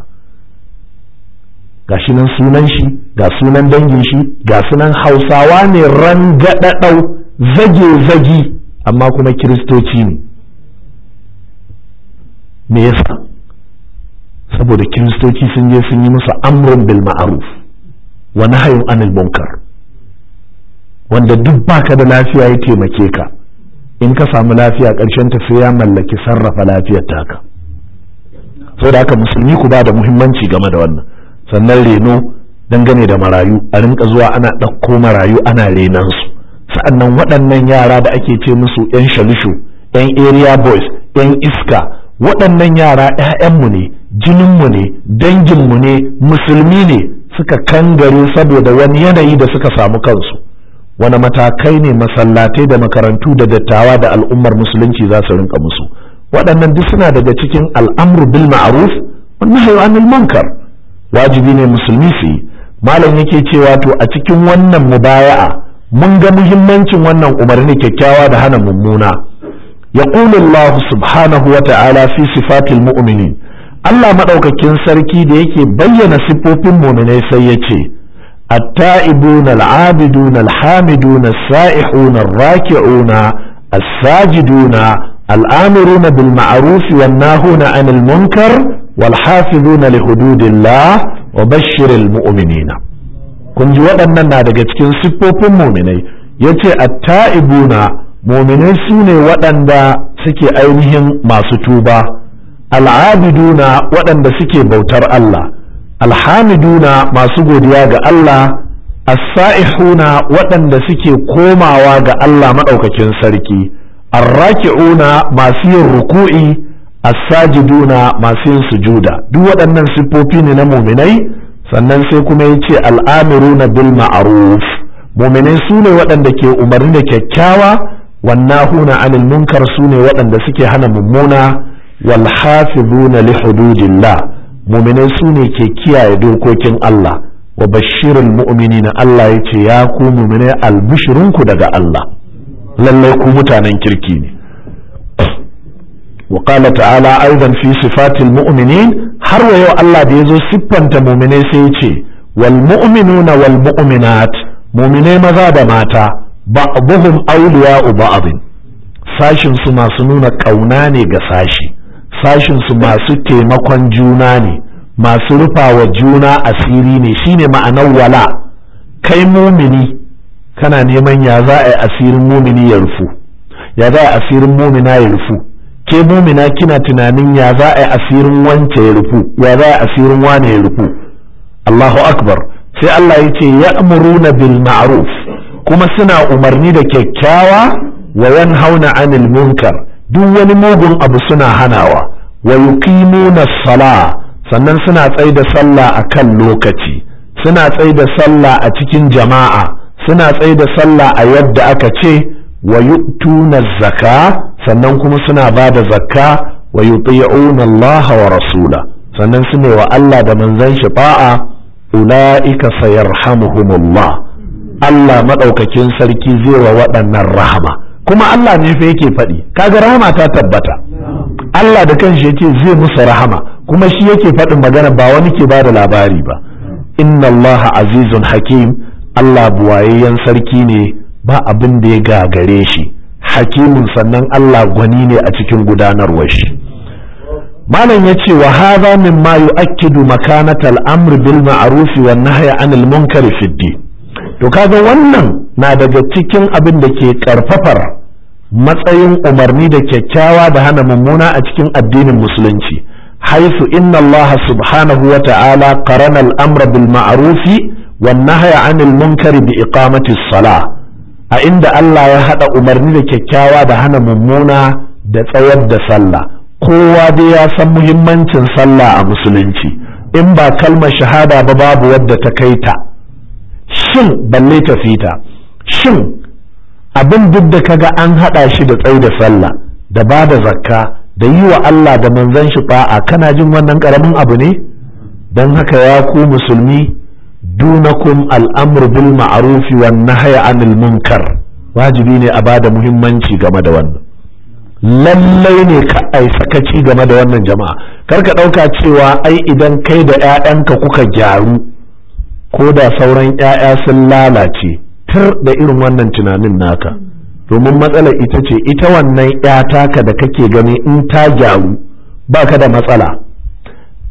Ga shi nan sunan shi, ga sunan dangin shi, ga sunan Hausawa ne rangadadau zage-zagi, amma kuma kiristoci ne. Me yasa? saboda kiristoci sun je sun yi musu amrun bil ma'ruf wa nahyun anil munkar, wanda duk baka da lafiya ya taimake ka, in ka samu lafiya ƙarshen ta sai ya mallaki sarrafa lafiyar taka. saboda haka musulmi ku ba da muhimmanci game da wannan. Sannan reno dangane da marayu, a rinka zuwa ana ɗauko marayu ana renan su. Sa'annan waɗannan yara da ake ce musu 'yan shalishu, 'yan area boys, 'yan iska, waɗannan yara 'ya'yanmu ne, jininmu ne, danginmu ne, musulmi ne, suka kangare saboda wani yanayi da suka samu kansu. Wani matakai ne masallatai da makarantu da dattawa da al'ummar musulunci za su rinka musu? Waɗannan duk suna daga cikin al'amru bil ma'ruf wa nahyu anil munkar, wajibi ne musulmi su yi. Malam yake cewa to a cikin wannan mubaya'a mun ga muhimmancin wannan umarni kyakkyawa da hana mummuna. Yaqulu Allah subhanahu wa ta'ala fi sifatil mu'minin, Allah madaukakin sarki da yake bayyana sifofin mu'minai sai ya ce التائبون العابدون الحامدون السائحون الراكعون الساجدون الآمرون بالمعروف والناهون عن المنكر والحافظون لحدود الله وبشر المؤمنين. kun ji waɗannan na daga cikin siffofin muminai. yace at-ta'ibuna, muminai su ne waɗanda suke ainihin masu tuba, al-abiduna waɗanda suke bautar Allah, alhamiduna masu godiya ga Allah, as-sa'ihuna waɗanda suke komawa ga Allah maɗaukakin sarki, arraki'una masu yin ruku'i, as-sajiduna masu yin sujuda. Duk waɗannan siffofi ne na muminai. Sannan sai kuma yace al'amiruna bil ma'ruf, muminai su ne waɗanda ke umarni da kyakkyawa, wannahuna anil munkar su ne waɗanda suke hana mummuna, wal hafizuna li hududillah, muminai su ne ke kiyaye dokokin Allah. Wa bashirul mu'minina, Allah ya ce ya ku muminai albishirinku daga Allah, lallai ku mutanen kirki ne. wa qala ta'ala aidan fi sifatil mu'minin, har wa yau Allah da yazo siffanta muminai sai ya ce wal mu'minuna wal mu'minat, muminai maza da mata, ba'dhum awliya'u ba'd, sashin su masu nuna kauna ne ga sashi, sashin su masu taimakon juna ne, masu rufawa juna asiri ne, shine ma'anar wala. Kai mumini kana neman ya za a yi asirin mumini ya rufu, ya za a yi asirin mumina ya rufu. Ke mumina kina tunanin ya za a yi asirin wance ya rufu, ya za a yi asirin wane ya rufu. Allahu akbar. Sai Allah ya ce ya'muruna bil ma'ruf, kuma suna umarni da kyakkyawa, wa yanhauna 'anil munkar, duk wani mugun abu suna hanawa, wa yuqimuna as-salah, sannan suna tsaida sallah akan lokaci, suna tsaida sallah a cikin jama'a, suna tsaida sallah a yadda aka ce, wa yu'tuna az-zaka, sannan kuma suna bada zakka, wa yuti'una Allah wa rasula, sannan sune wa Allah da manzon shi ta'a, ulaika sayarhamuhumullah, Allah madaukakin sarki zai wa waɗannan rahama. Kuma Allah ne fa yake faɗi, kaga rahama ta tabbata. Allah da kanshi yace zai musu rahama, kuma shi yake faɗin magana, ba wani ke bada labari ba. Inna Allah azizun hakim, Allah buwayayyen sarki ne, ba abin da ya gagare shi, hakimun, sannan Allah gwani ne a cikin gudanarwar shi. Malam yace wa hadha mimma yu'akkidu makanata al-amr bil ma'ruf wan nahy 'anil munkar fi din. To kaga wannan na daga cikin abin da ke karfafar matsayin umarni da kyakkyawa da hana mummuna a cikin addinin musulunci, haisu inna Allah subhanahu wa ta'ala qarana al-amra bil ma'ruf wan nahy 'anil munkar bi iqamati as-salah, a inda Allah ya hada umarni da kyakkyawa da hana mummuna da tsayar da sallah. Kowa dai ya san muhimmancin sallah a musulunci, in ba kalmar shahada ba babu wadda ta kai ta. Shin balle ta fita, shin abin duk da kaga an hada shi da tsayi da sallah da ba da zakka da yi wa Allah da manzon shi ta'a, kana jin wannan karamin abu ne? Don haka ya ku musulmi, dunakum al'amru bil ma'ruf wan nahyi 'anil munkar, wajibi ne a bada muhimmanci game da wannan. Lallai ne ka ai sakaci game da wannan jama'a. Kar ka ɗauka cewa ai idan kai da 'ya'yanka kuka gyaru, ko da sauran 'ya'ya sun lalace, tir da irin wannan tunanin naka. Domin matsalar ita ce, ita wannan 'ya taka da kake gani in ta gyaru baka da matsala,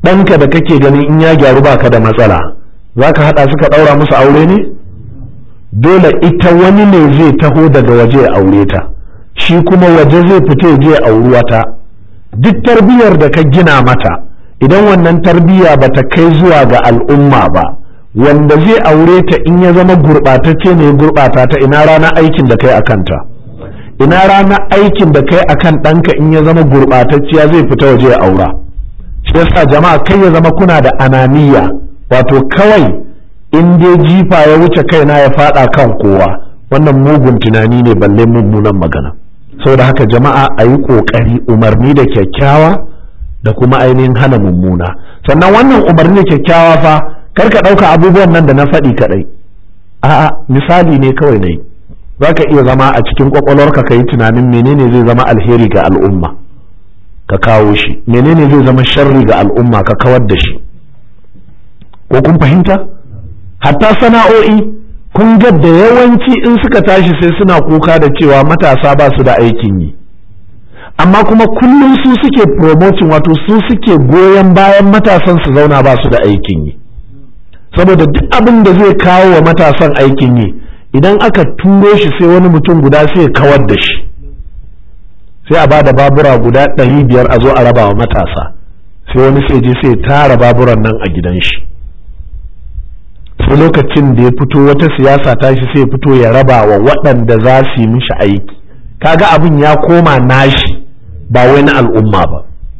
ɗanka da kake ganin in ya gyaru baka da matsala za ka haɗa suka ɗaura musu aure ne? Dole ita wani ne zai taho daga waje ya aure ta, shi kuma waje zai fita ya je ya auri wata. Duk tarbiyyar da ka gina mata idan wannan tarbiyya ba ta kai zuwa ga al'umma ba, wanda zai aure ta in ya zama gurɓatacce ne ya gurɓata ta, ina rana aikin da kai a kanta, ina rana aikin da kai akan ɗanka in ya zama gurɓatacciya zai fita waje ya aura. Shi yasa jama'a kai ya zama kuna da ananiya, wato kawai in dai jifa ya wuce kaina ya faɗa kan kowa, wannan mugun tunani ne balle mummunan magana. Saboda haka jama'a a yi ƙoƙari umarni da kyakkyawa da kuma ainihin hana mummuna. Sannan wannan umarni da kyakkyawa fa kar ka ɗauka abubuwan nan da na faɗi kaɗai, a'a misali ne kawai na yi. Za ka iya zama a cikin ƙwaƙwalwarka ka yi tunanin menene zai zama alheri ga al'umma ka kawo shi, menene zai zama sharri ga al'umma ka kawar da shi. Ko kun fahimta? Hatta sana'o'i kun ga da yawanci in suka tashi sai suna kuka da cewa matasa ba su da aikin yi, amma kuma kullum su suke promoting, wato su suke goyon bayan matasan su zauna ba su da aikin yi, saboda duk abin da zai kawo wa matasan aikin yi idan aka turo shi sai wani mutum guda sai ya kawar da shi, sai a bada babura guda 500 a zo a raba wa matasa, sai wani sai je sai tara baburan nan a gidan shi, sai lokacin da ya fito wata siyasa tashi sai ya fito ya raba wa waɗanda za su yi mishi aiki. Kaga abin ya koma nashi ba wai na al'umma ba,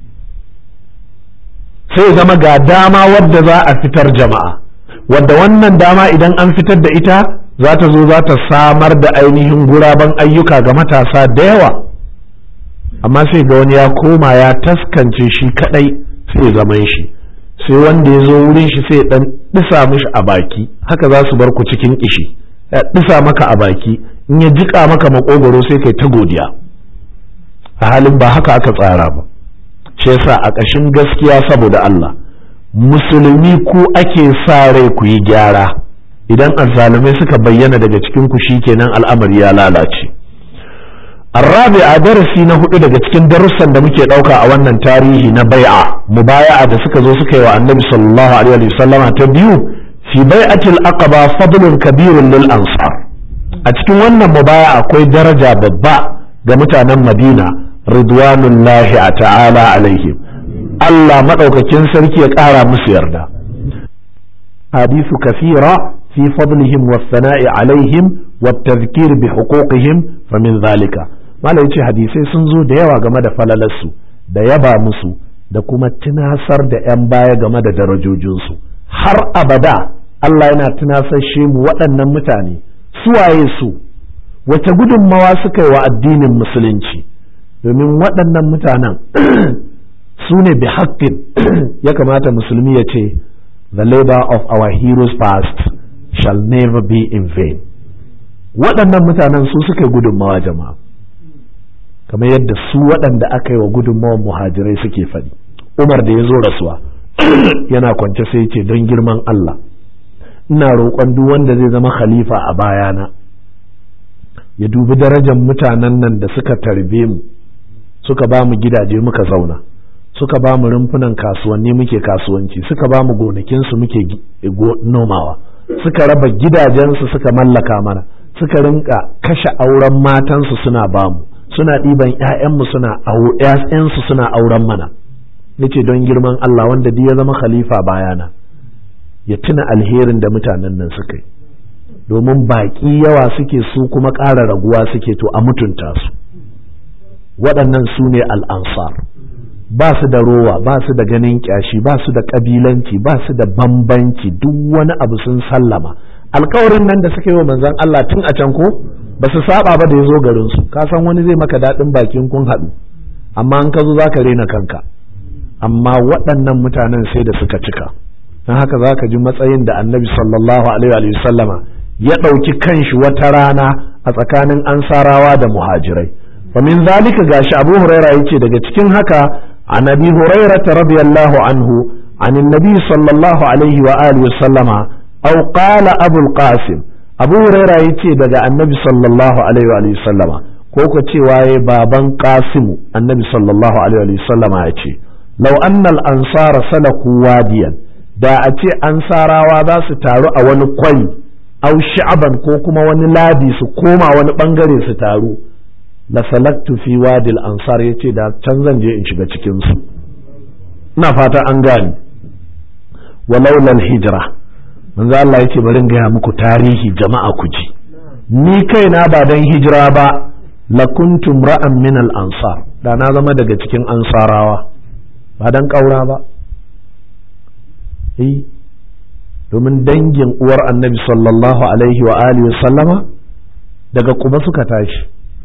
sai zama ga dama wadda za a fitar jama'a, wadda wannan dama idan an fitar da ita za ta zo za ta samar da ainihin guraben ayyuka ga matasa da yawa, amma sai ga wani ya koma ya taskance shi kadai sai zaman shi, sai wanda ya zo wurin shi sai dan disa mishi a baki, haka za su bar ku cikin kishi, ya disa maka a baki, in ya jika maka makogoro sai kai ta godiya, a halin ba haka aka tsara ba. shi yasa a ƙashin gaskiya saboda Allah musulmi ku ake sa rai ku yi gyara, idan azzalumai suka bayyana daga cikin ku shikenan al'amari ya lalace. الرابع درسي na hudu daga cikin darussan da muke dauka a wannan tarihi na bai'a mubaya'a da suka zo suka yi wa annabi sallallahu alaihi wasallama ta biyu fi bai'atil aqaba fadlun kabirun lil ansar. A cikin wannan mubaya'a akwai daraja babba ga mutanen Madina ridwanullahi ta'ala alaihim, Allah madaukakin sarki ya kara musu yarda. Hadithu kathira fi fadlihim was sana'i alaihim wat tadhkir bi huquqihim fa min dhalika. Malai ce hadisai sun zo da yawa game da falalarsu da yaba musu da kuma tunasar da 'yan baya game da darajojinsu. Har abada Allah yana tunasashe mu waɗannan mutane suwaye su, wace gudunmawa suka yi wa addinin musulunci, domin waɗannan mutanen su ne bi haƙƙin ya kamata musulmi ya ce the labor of our heroes past shall never be in vain. Waɗannan mutanen su suka yi gudunmawa jama'a, kamar yadda su waɗanda aka yi wa gudunmawar muhajirai suke faɗi. Umar da ya zo rasuwa yana kwance sai ce don girman Allah ina roƙon duk wanda zai zama khalifa a bayana ya dubi darajar mutanen nan da suka tarbe mu, suka ba mu gidaje muka zauna, suka ba mu rumfunan kasuwanni muke kasuwanci, suka ba mu gonakinsu muke nomawa, suka raba gidajensu suka mallaka mana, suka rinka kashe auren matansu suna bamu, suna ɗiban ‘ya'yansu suna auren mana. Nace don girman Allah wanda duk ya zama khalifa bayana ya tuna alherin da mutanen nan suka yi, domin baƙi yawa suke su kuma ƙara raguwa suke, to a mutunta su. Waɗannan su ne al'ansar, ba su da rowa, ba su da ganin ƙyashi, ba su da ƙabilanci, ba su da bambanci, duk wani abu sun sallama. Alƙawarin nan da suka yi wa manzon Allah tun a can ko ba su saba ba da ya zo garinsu. Ka san wani zai maka daɗin bakin kun haɗu, amma in ka zo za ka rena kanka, amma waɗannan mutanen sai da suka cika. Don haka za ka ji matsayin da annabi sallallahu alaihi wa sallama ya ɗauki kanshi wata rana a tsakanin ansarawa da muhajirai. Fa min zalika gashi Abu Huraira yace daga cikin haka an Abi Huraira radiyallahu anhu an annabi sallallahu alaihi wa alihi wa sallama aw qala Abu al-Qasim. Abu Huraira yace daga annabi sallallahu alaihi wa sallama ko ko cewa yayi baban Qasimu annabi sallallahu alaihi wa sallama yace law anna al-ansara salaku wadiyan, da a ce ansarawa za su taru a wani kwari au sha'ban ko kuma wani ladi su koma wani bangare su taru, la salaktu fi wadil ansar, yace da can zan je in shiga cikin su. ina fata an gane. walaulal hijra, manzo Allah yace bari in gaya muku tarihi jama'a ku ji, ni kaina ba dan hijira ba lakuntum ra'an min al ansar, da na zama daga cikin ansarawa ba dan kaura ba. domin dangin uwar annabi sallallahu alaihi wa alihi sallama daga Quba suka tashi,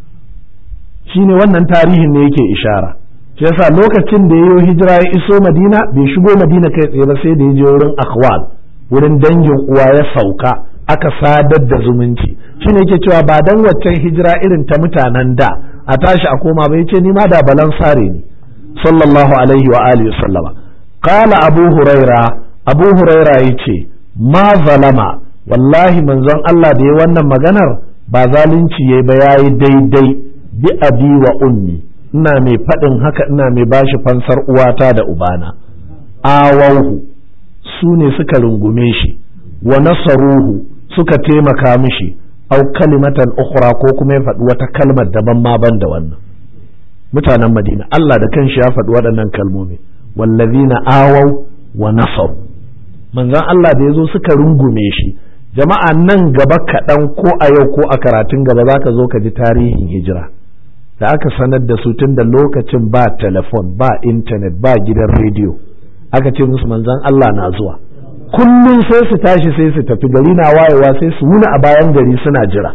shine wannan tarihin ne yake ishara. shi yasa lokacin da yayi hijira ya iso Madina bai shigo Madina kai tsaye ba, sai da ya je wurin akhwal, wurin dangin uwa ya sauka, aka sadar da zumunci. shine yake cewa ba dan waccan hijira irin ta mutanen da a tashi a koma ba, yace ni ma da balan sare ni sallallahu alaihi wa alihi sallama. qala abu huraira yace ma zalama, wallahi manzon Allah da ya wannan maganar ba zalunci yayi ba, yayi daidai. bi abi wa ummi, ina mai faɗin haka ina mai bashi fansar uwata da ubana. awahu, su ne suka rungume shi, wa nasaruhu, suka taimaka mishi, au kalimatan ukhra, ko kuma ya faɗi wata kalmar daban ma ban da wannan. mutanen Madina Allah da kanshi ya faɗi waɗannan kalmomi, wallazina awau wa nasaru. manzon Allah da yazo suka rungume shi. jama'a nan gaba kaɗan ko a yau ko a karatun gaba zaka zo ka ji tarihin hijira da aka sanar da su tun da lokacin ba telefon, ba intanet, ba gidan rediyo. aka ce musu manzon Allah na zuwa, kullum sai su tashi sai su tafi, gari na wayewa sai su wuni a bayan gari suna jira.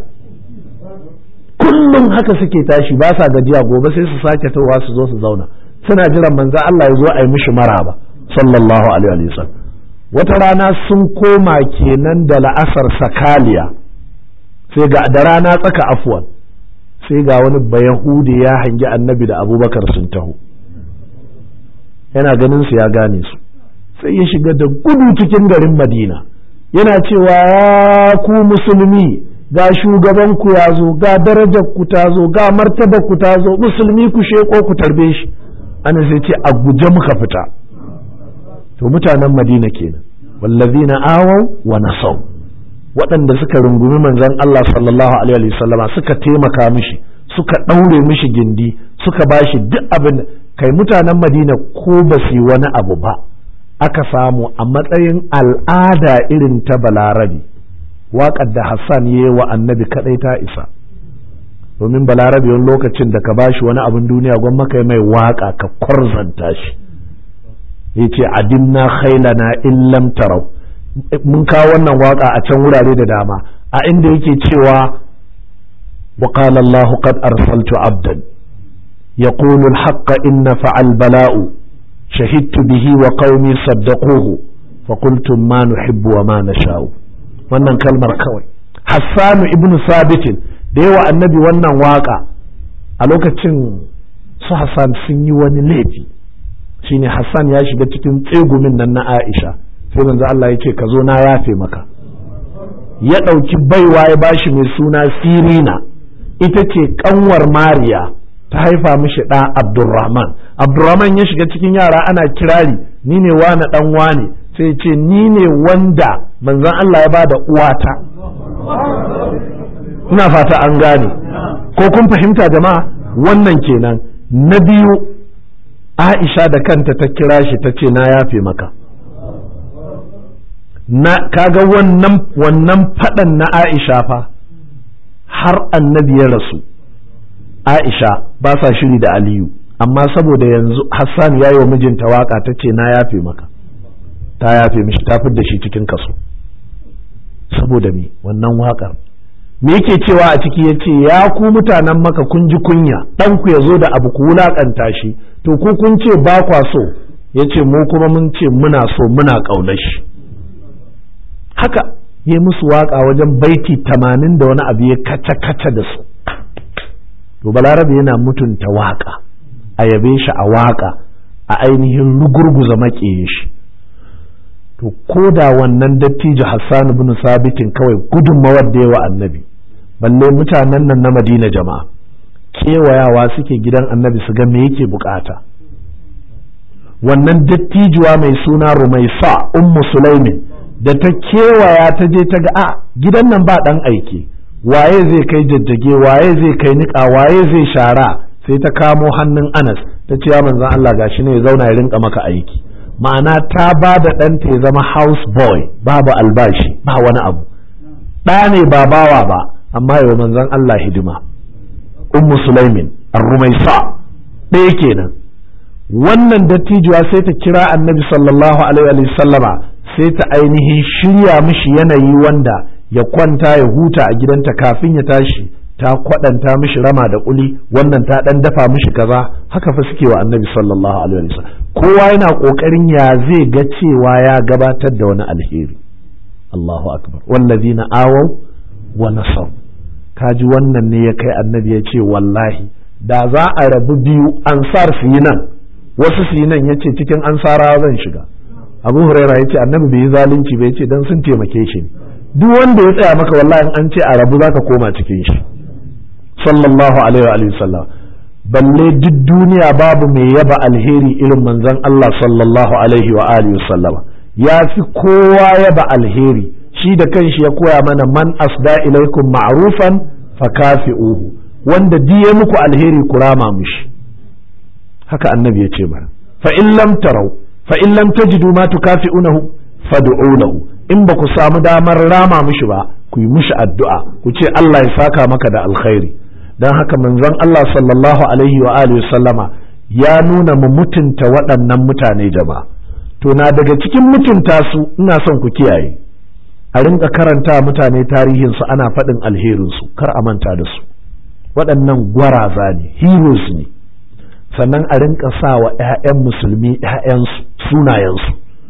kullum haka suke tashi, ba sa gajiya, gobe sai su sake tawa su zo su zauna suna jiran manzon Allah ya zo a yi mishi maraba sallallahu alaihi wasallam. wata rana sun koma kenan da la'asar sakaliya, sai ga da rana tsaka afwan, sai ga wani bayahudi ya hangi annabi da abubakar sun taho, yana ganin su ya gane su, sai ya shiga da gudu cikin garin Madina yana cewa ya ku musulmi, ga shugaban ku ya zo, ga darajar ku ta zo, ga martabar ku ta zo, musulmi ku sheko ku tarbe shi. ana sai ce a guje muka fita. to mutanen Madina kenan, wallazina awaw wa nasaw, waɗanda suka rungumi manzon Allah sallallahu alaihi wasallama, suka taimaka mishi, suka ɗaure mishi gindi, suka bashi duk abin. kai mutanen Madina ko ba su yi wani abu ba, aka samu a matsayin al'ada irin ta Balarabe, waƙar da Hassan ya yi wa annabi kaɗai ta isa. domin Balarabe wani lokacin da ka bashi wani abin duniya gwamma kai mai waƙa ka kwarzanta shi. yace adinna khailana in lam tarau, mun kawo wannan waka a can wurare da dama, a inda yake cewa wa qala Allah qad arsaltu abdan yaqulu al-haqqa inna fa'al bala'u shahidtu bihi wa qaumi saddaquhu fa qultum ma nuhibbu wa ma nasha'u. wannan kalmar kawai. Hassan ibn Sabit da yawa annabi wannan waka, a lokacin su Hassan sun yi wani laifi, shine Hassan ya shiga cikin tsegumin nan na Aisha, sai manzo Allah ya ce ka zo na yafe maka. ya ɗauki baiwa ya bashi mai suna Sirina, ita ce kanwar Mariya, ta haifa mishi ɗa Abdurrahman ya shiga cikin yara ana kirari, ni ne wane ɗan wane, sai ce ni ne wanda manzon Allah ya bada uwata. ina fata an gane ko kun fahimta jama'a. wannan kenan. na biyu, Aisha da kanta ta kira shi ta ce na yafe maka. kaga wannan faɗan na Aisha fa har annabi ya rasu, Aisha ba sa shiri da Aliyu, amma saboda yanzu Hassan ya yi wa mijinta waka ta ce na yafe maka, ta yafe mishi, ta fidda shi cikin kaso. saboda me wannan wakar me yake cewa a ciki? yace ya ku mutanen Maka, kun ji kunya ɗanku ya zo da abu ku wulakanta shi, to ku kun ce ba kwa so, yace mu kuma mun ce muna so, muna ƙaunar shi. haka yi musu waka wajen baiti 80 da wani abu, ya kaca da su. to Balarabe yana mutunta waka, a yabe shi a waka, a ainihin rugurguza maƙiyin shi. to ko da wannan dattijo Hassan ibn Sabitin kawai gudunmawar da yawa annabi, balle mutanen nan na Madina jama'a, kewayawa suke gidan annabi su ga me yake bukata. wannan dattijuwa mai suna Rumaisa ummu Sulaimin da ta kewaya ta je ta ga a gidan nan ba dan aiki, waye zai kai jajjage, waye zai kai niƙa, waye zai shara, sai ta kamo hannun Anas ta ce ya manzon Allah gashi ne ya zauna ya rinka maka aiki. Ma'ana ta ba da ɗanta ya zama house boy, babu albashi ba wani abu, ɗa ne ba bawa ba, amma yau manzon Allah hidima. ummu Sulaimin ar-Rumaisa ɗaya kenan. Wannan dattijuwa sai ta kira annabi sallallahu alaihi wa sallama sai ta ainihin shirya mishi yanayi wanda ya kwanta ya huta a gidanta, kafin ya tashi ta kwadanta mishi rama da kuli, wannan ta dan dafa mishi kaza. Haka fa suke wa annabi sallallahu alaihi wa sallam. Kowa yana kokarin ya zai ga cewa ya gabatar da wani alheri. Allahu akbar. wallazina awaw wa nasar. Kaji wannan ne ya kai annabi ya ce wallahi da za a rabu biyu, ansar su yi nan wasu su yi nan, ya ce cikin ansarawa zan shiga. Abu Huraira ya ce annabi bai yi zalunci ba, ya ce dan sun taimake shi. Duk wanda ya tsaya maka wallahi an ce a rabu zaka koma cikin shi sallallahu alaihi wa sallam. Balle duk duniya babu mai yaba alheri irin manzon Allah sallallahu alaihi wa alihi wa sallama. Ya fi kowa yaba alheri, shi da kanshi ya koya mana man asda ilaikum ma'rufan fakafi'uhu, wanda diye muku alheri ku rama mishi. Haka annabi ya ce mana fa in lam tarau fa in lam tajidu ma tukafi'unahu fad'u lahu, in ba ku samu damar rama mishi ba ku yi mishi addu'a, ku ce Allah ya saka maka da alkhairi. Dan haka manzon Allah sallallahu alaihi wa alihi sallama ya nuna mu mutunta waɗannan mutane jama'a. To na daga cikin mutunta su ina son ku kiyaye, a rinka karanta mutane tarihin su, ana faɗin alherin su, kar a manta da su. Waɗannan gwaraza ne, heroes ne. Sannan a rinka sa wa 'ya'yan musulmi 'ya'yansu sunayensu,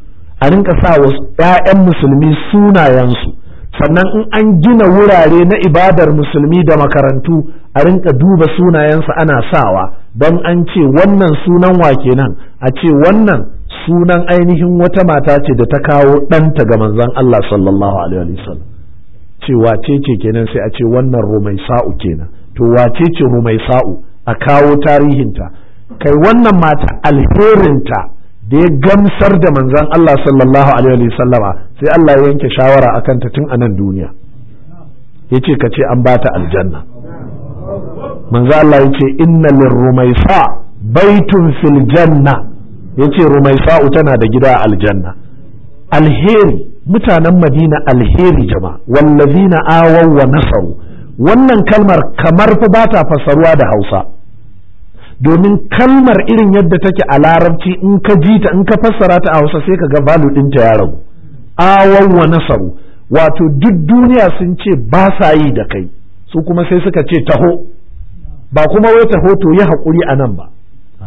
a rinka sa wa 'ya'yan musulmi sunayensu. Sannan in an gina wurare na ibadar musulmi da makarantu, a rinka duba sunayensu ana sawa, don an ce wannan sunan wa kenan, a ce wannan sunan ainihin wata mata ce da ta kawo ɗanta ga manzon Allah sallallahu alaihi wasallam. Ce wace ce kenan, sai a ce wannan Rumaisa'u kenan. To wace ce Rumaisa'u, a kawo tarihinta. Kai wannan mata alherinta da ya gamsar da manzon Allah sallallahu alaihi wasallama, sai Allah ya yanke shawara akan ta tun a nan duniya, yace ka ce an bata aljanna. Manzon Allah yace inna lirrumaisa baitun fil janna, yace Rumaisa'u tana da gida a aljanna. Alheri, mutanen Madina alheri jama'a, wallazina awaw wa nasaru. Wannan kalmar kamar fa bata fassaruwa da Hausa, domin kalmar irin yadda take a larabci in ka ji ta, in ka fassara ta a Hausa sai ka ga balu ɗinta ya ragu. Awaw wa nasaru, wato duk duniya sun ce ba sa yi da kai, su kuma sai suka ce taho, ba kuma wai taho to yi haƙuri a nan ba.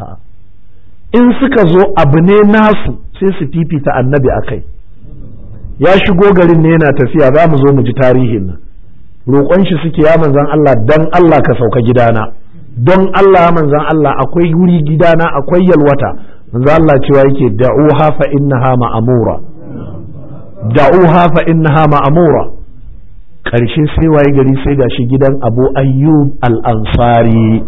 In suka zo abu ne nasu sai su fifita annabi a kai. Ya shigo garin ne yana tafiya, za mu zo mu ji tarihin nan. Roƙon shi suke, ya manzan Allah dan Allah ka sauka gidana, don Allah manzan Allah akwai wuri gidana akwai yalwata. Manzan Allah cewa yake da'uha fa innaha ma'amura, da'uha fa innaha ma'amura. Ƙarshe sai waye gari sai gashi gidan Abu Ayyub al-Ansari,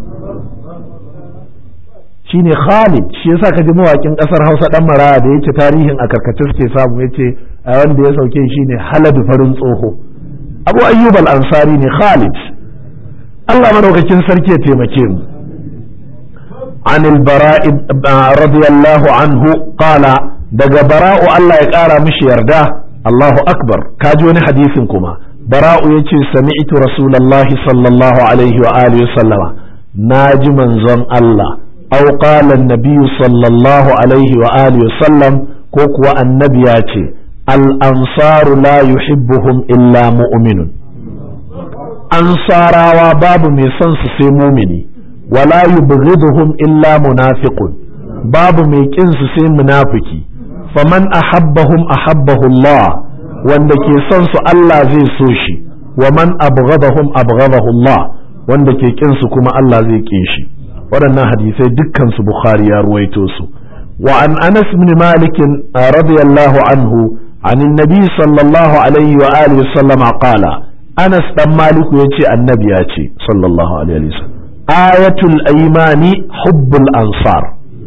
shine Khalid. Shi yasa kaji mawakin ƙasar Hausa dan Maraya da yake tarihin a karkace suke samu, yace a wanda ya sauke shine Haladu farin tsoho. Abu Ayyub al-Ansari ne Khalid. Allah madaukakin sarki ya taimake mu. An al-Bara' radiyallahu anhu qala, daga Bara'u Allah ya ƙara mishi yarda. Allahu akbar. Kaji wani hadisin kuma, Bara'u yace sami'tu Rasulullahi sallallahu alaihi wa alihi sallama, naji manzon Allah, aw qala an-nabiy sallallahu alaihi wa alihi sallam, ko kuwa annabi ya ce al-ansaru la yuhibbuhum illa mu'minun. Ansarawa babu mai son su sai mumini, wala yubghiduhum illa munafiqun, babu mai kin su sai munafiki. Faman ahabbahum ahabbahu Allah, wanda ke son su Allah zai so shi. Wa man abghadahum abghadahu Allah, wanda ke kin su kuma Allah zai kin shi. Waɗannan hadisai dukkan su Bukhari ya ruwaito su. Wa an Anas bin Malik radiyallahu anhu an annabi sallallahu alaihi wa alihi sallama qala, Anas dan Maliku yace annabi ya ce sallallahu alaihi wasallam, ayatul aymani hubbul ansar.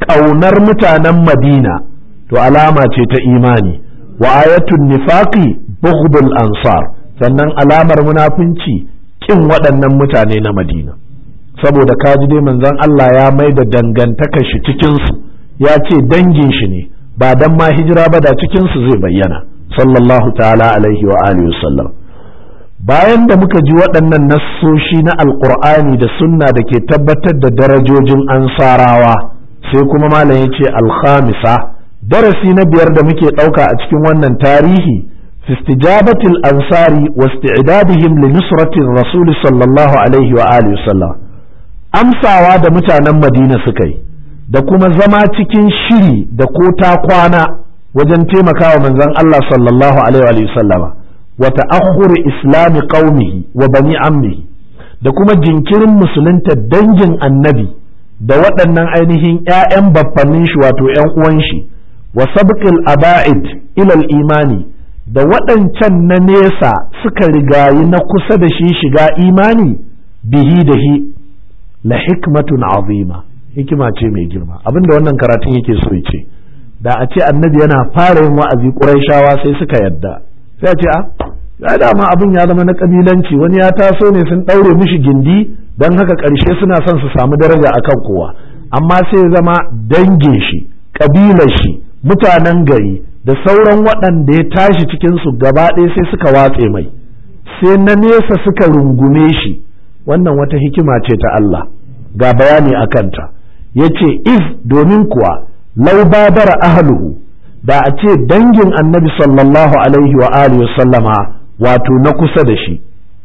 ƙaunar mutanen Madina to alama ce ta imani wa ayatun nifaqi bughdul ansar sannan alamar munafunci kin waɗannan mutane na Madina saboda kaji dai manzon Allah ya mai da dangantakar shi cikin su ya ce dangin shi ne ba dan ma hijira ba da cikin su zai bayyana sallallahu ta'ala alaihi wa alihi wasallam. Bayan da muka ji waɗannan nassoshi na alqur'ani da sunna da ke tabbatar da darajojin ansarawa sai kuma malam yace al-khamisa darasi na biyar da muke ɗauka a cikin wannan tarihi fi istijabatil ansari wa isti'dadihim li nusrati rasul sallallahu alaihi wa alihi wasallam amsawa da mutanen Madina suka yi da kuma zama cikin shiri da ko ta kwana wajen taimakawa manzon Allah sallallahu alaihi wa sallama wa ta'akhkhur islami qaumihi wa bani ammihi da kuma jinkirin musulunta dangin annabi da waɗannan ainihin ƴaƴan baffannin shi wato ƴan uwan shi wa sabqil aba'id ila al-imani da waɗancan na nesa suka rigayi na kusa da shi shiga imani bihi da hi la hikmatun azima hikima ce mai girma abinda wannan karatun yake so ya ce da a ce annabi yana fara yin wa'azi quraishawa sai suka yadda sai a ce ya dama abin ya zama na kabilanci wani ya taso ne sun daure mishi gindi dan haka karshe suna son su samu daraja akan kowa amma sai zama dangin shi kabilar shi mutanen gari da sauran waɗanda ya tashi cikin su gaba ɗaya sai suka watse mai sai na nesa suka rungume shi wannan wata hikima ce ta Allah ga bayani a kanta yace iz domin kuwa lau babara ahluhu da a ce dangin annabi sallallahu alaihi wa alihi sallama wato na kusa da shi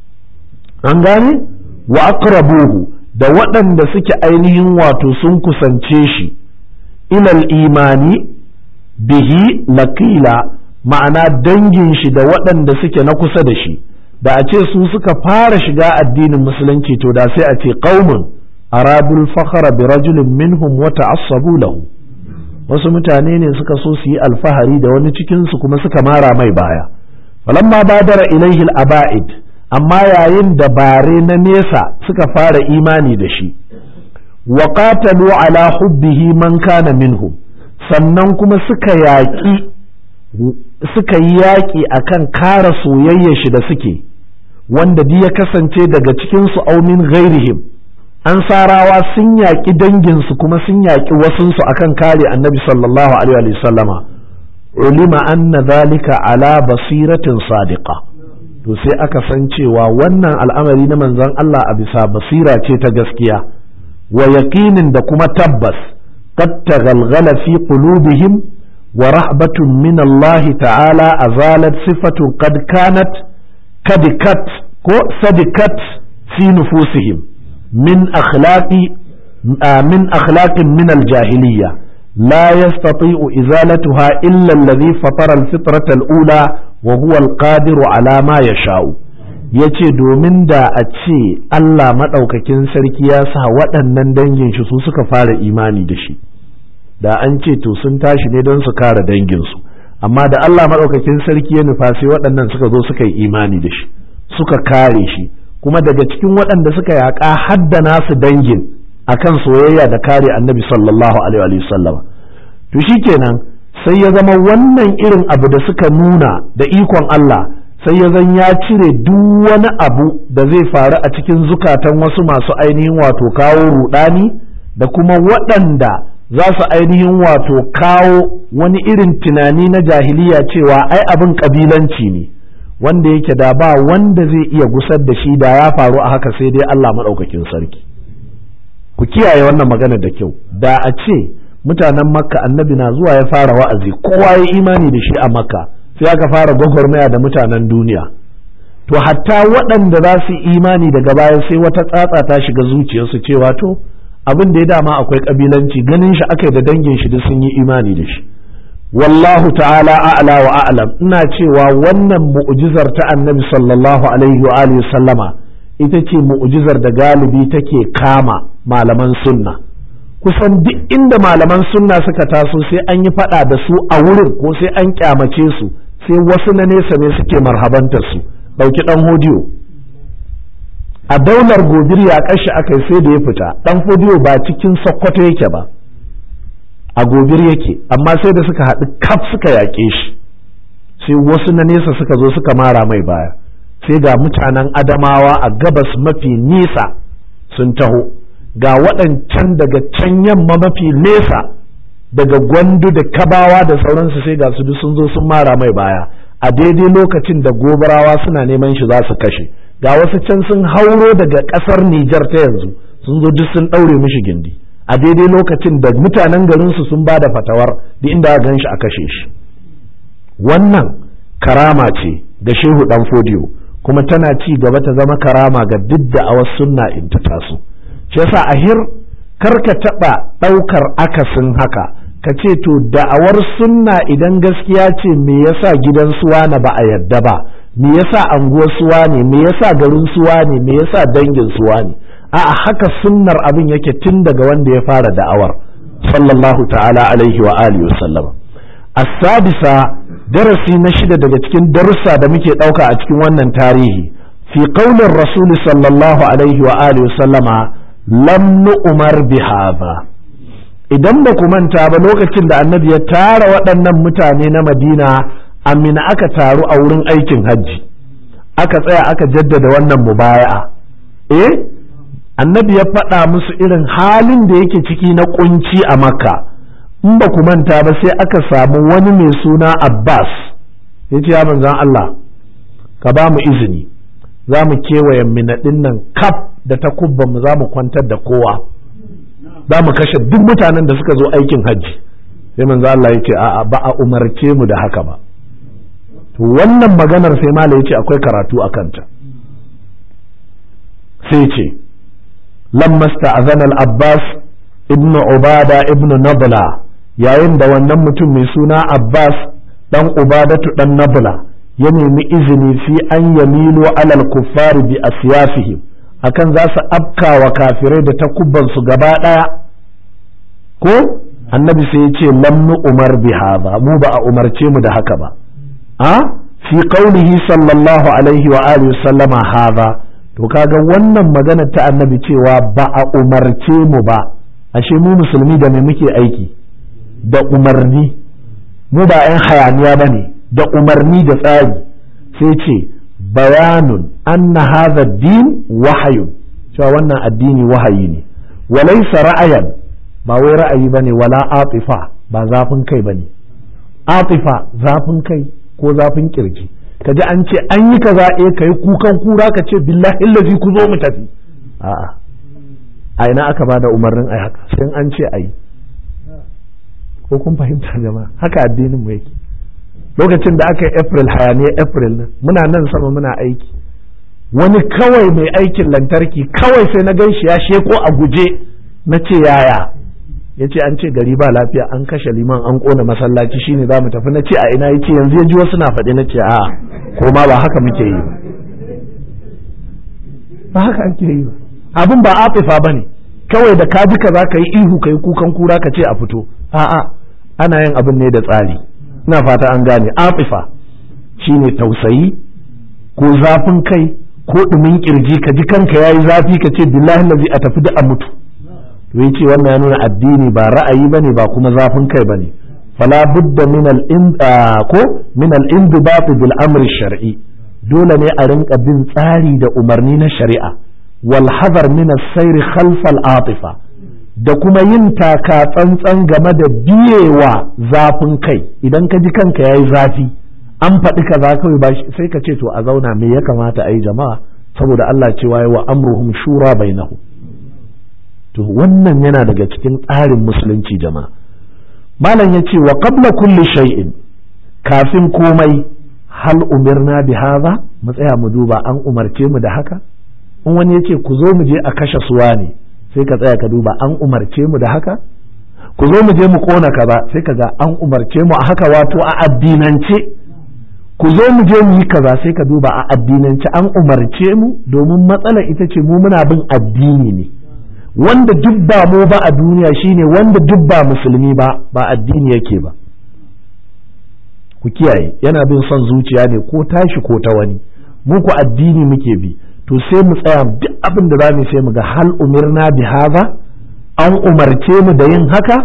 an gane wa aqrabuhu da waɗanda suke ainihin wato sun kusance shi ilal imani bihi laqila ma'ana dangin shi da waɗanda suke na kusa da shi da a ce su suka fara shiga addinin musulunci to da sai a ce qaumun aradul fakhra bi rajulin minhum wa ta'assabu lahu wasu mutane ne suka so su yi alfahari da wani cikin su kuma suka mara mai baya falamma badara ilaihi al-aba'id amma yayin da bare na nesa suka fara imani da shi wa qatalu ala hubbihi man kana minhum sannan kuma suka yi yaƙi akan kara soyayyar shi da suke wanda duk ya kasance daga cikin su aumin ghairihim ansarawa sun yaƙi danginsu kuma sun yaƙi wasunsu akan kare annabi sallallahu alaihi wa sallama ulima anna zalika ala basiratin sadiqa to sai aka san cewa wannan al'amari na manzon Allah a bisa basira ce ta gaskiya wa yaqinin da kuma tabbas qad taghalghala fi qulubihim wa rahbatun min Allah ta'ala azalat sifatun qad kanat kadikat ko sadikat fi nufusihim من أخلاق من الجاهلية لا يستطيع إزالتها إلا الذي فطر الفطرة الأولى وهو القادر على ما يشاء yace domin da a ce Allah maɗaukakin sarki ya sa waɗannan dangin shi su suka fara imani da shi da an ce to sun tashi ne don su kare danginsu amma da Allah maɗaukakin sarki ya nufa sai waɗannan suka zo suka yi imani da shi suka kare shi kuma daga cikin waɗanda suka yaƙa haddana su dangin akan soyayya da kare annabi sallallahu alaihi wasallam to shikenan sai ya zama wannan irin abu da suka nuna da ikon Allah sai ya zan ya cire duk wani abu da zai faru a cikin zukatan wasu masu ainihin wato kawo rudani da kuma waɗanda za su ainihin wato kawo wani irin tunani na jahiliya cewa ai abin kabilanci ne wanda yake da ba wanda zai iya gusar da shi da ya faru a haka sai dai Allah maɗaukakin sarki ku kiyaye wannan magana da kyau da a ce mutanen makka annabi na zuwa ya fara wa'azi kowa ya imani da shi a makka sai aka fara gwagwarmaya da mutanen duniya to hatta waɗanda za su imani daga baya sai wata tsatsa ta shiga zuciyarsu cewa to abin da ya dama akwai kabilanci ganin shi aka da dangin shi duk sun yi imani da shi wallahu ta'ala a'la wa a'lam ina cewa wannan mu'jizar ta annabi sallallahu alaihi wa alihi sallama ita ce mu'jizar da galibi take kama malaman sunna kusan duk inda malaman sunna suka taso sai an yi fada da su a wurin ko sai an kyamace su sai wasu na nesa ne suke marhabantar su dauki dan hodiyo a daular gobir ya kashi akai sai da ya fita dan hodiyo ba cikin sokoto yake ba a Gobir yake, amma sai da suka haɗu kaf suka yaƙe shi, sai wasu na nesa suka zo suka mara mai baya, sai ga mutanen Adamawa a gabas mafi nesa sun taho, ga waɗancan daga can yamma mafi nesa daga Gwandu da Kabawa da sauransu, sai ga su duk sun zo sun mara mai baya a daidai lokacin da Gobirawa suna neman shi za su kashe, ga wasu can sun hauro daga ƙasar Nijar ta yanzu sun zo duk sun ɗaure mishi gindi a daidai lokacin da mutanen garinsu sun ba da fatawar da inda gan shi a kashe shi. Wannan karama ce ga Shehu Dan Fodiyo, kuma tana ci gaba ta zama karama ga duk da awas sunna in ta taso. Shi yasa ahir karka taɓa ɗaukar akasin haka ka ce to da'awar sunna idan gaskiya ce me yasa gidan suwa na ba a yadda ba, me yasa anguwar suwa ne, me yasa garin suwa ne, me yasa dangin suwa ne. A'a, haka sunnar abin yake tun daga wanda ya fara da'awar sallallahu ta'ala alaihi wa alihi wasallam. As-sadisa, darasi na shida daga cikin darussa da muke ɗauka a cikin wannan tarihi, fi qaulin rasul sallallahu alaihi wa alihi wasallama lam nu'mar bi hadha. Idan ba ku manta ba, lokacin da annabi ya tara waɗannan mutane na Madina, Amina aka taru a wurin aikin hajji, aka tsaya aka jaddada wannan mubaya'a. Annabi ya faɗa musu irin halin da yake ciki na kunci a Makka. In ba ku manta ba, sai aka samu wani mai suna Abbas ya ce, ya manzan Allah, ka ba mu izini, za mu kewaye Mina ɗin nan kaf da takubban mu, za mu kwantar da kowa, za mu kashe duk mutanen da suka zo aikin hajji. Sai manzan Allah ya ce, a'a, ba a umarce mu da haka ba. To wannan maganar sai Malam ya ce akwai karatu a kanta. Sai ce lamma sta'azana al-Abbas ibn Ubada ibn Nabla, yayin da wannan mutum mai suna Abbas dan Ubadatu dan Nabla ya nemi izini fi an yamilu alal kuffari bi asyafihim, akan za su afkawa kafirai da takubban su gaba daya, ko annabi sai ya ce lam nu umar bi hadha, mu ba a umarce mu da haka ba. Fi qaulihi sallallahu alaihi wa alihi sallama hadha, to kaga wannan magana ta annabi cewa ba a umarce mu ba, ashe mu musulmi da me muke aiki? Da umarni. Mu ba 'yan hayaniya ba ne, da umarni da tsari. Sai ce bayanun anna hadha din wahayun, cewa wannan addini wahayi ne, walaysa ra'ayan, ba wai ra'ayi bane, wala atifa, ba zafin kai bane. Atifa zafin kai ko zafin kirji, kaji an ce an yi kaza, kai kukan kura ka ce billahi allazi ku zo mu tafi. A'a, a ina aka bada umarnin ai haka? Sai an ce ai. Ko kun fahimta jama'a? Haka addinin mu yake. Lokacin da aka yi April, hayaniya April nan, muna nan sama muna aiki, wani kawai mai aikin lantarki kawai sai na gan shi ya sheko a guje, na ce yaya? Ya ce an ce gari ba lafiya, an kashe liman, an kona masallaci, shine za mu tafi. Na ce a ina? Ya ce yanzu ya ji wasu na faɗi. Na ce a ko ma ba haka muke yi ba haka ake yi ba. Abin ba atifa ba ne, kawai da ka ji kaza ka yi ihu ka yi kukan kura ka ce a fito. A'a, ana yin abin ne da tsari. Ina fata an gane. Atifa shine tausayi ko zafin kai ko ɗumin kirji, ka ji kanka yayi zafi ka ce billahi lazi a tafi da a mutu. To yace wannan ya nuna addini ba ra'ayi bane, ba kuma zafin kai bane. fala budda min al-inbibat bil amri shar'i, dole ne a rinka bin tsari da umarni na shari'a, wal hadar min as-sayr khalf al-atifa, da kuma yin taka tsantsan game da biyewa zafin kai. Idan ka ji kanka yayi zafi, an faɗi kaza kawai ba sai ka ce to a zauna, me ya kamata a yi jama'a, saboda Allah cewa wa amruhum shura bainahum. To wannan yana daga cikin tsarin musulunci jama'a. Malam ya ce wa qabla kulli shay'in, kafin komai, hal umirna bi hadha, mu tsaya mu duba an umarce mu da haka. In wani yace ku zo mu je a kashe suwa ne, sai ka tsaya ka duba an umarce mu da haka. Ku zo mu je mu kona kaza, sai ka ga an umarce mu a haka, wato a addinance. Ku zo mu je mu yi kaza, sai ka duba a addinance an umarce mu, domin matsalar ita ce mu muna bin addini ne. Wanda duk ba mu ba a duniya shine wanda duk ba musulmi ba, ba addini yake ba. Ku kiyaye, yana bin son zuciya ne, ko tashi ko ta wani. Mu ku addini muke bi, to sai mu tsaya duk abin da zamu sai mu ga hal umirna bi hadha, an umarce mu da yin haka,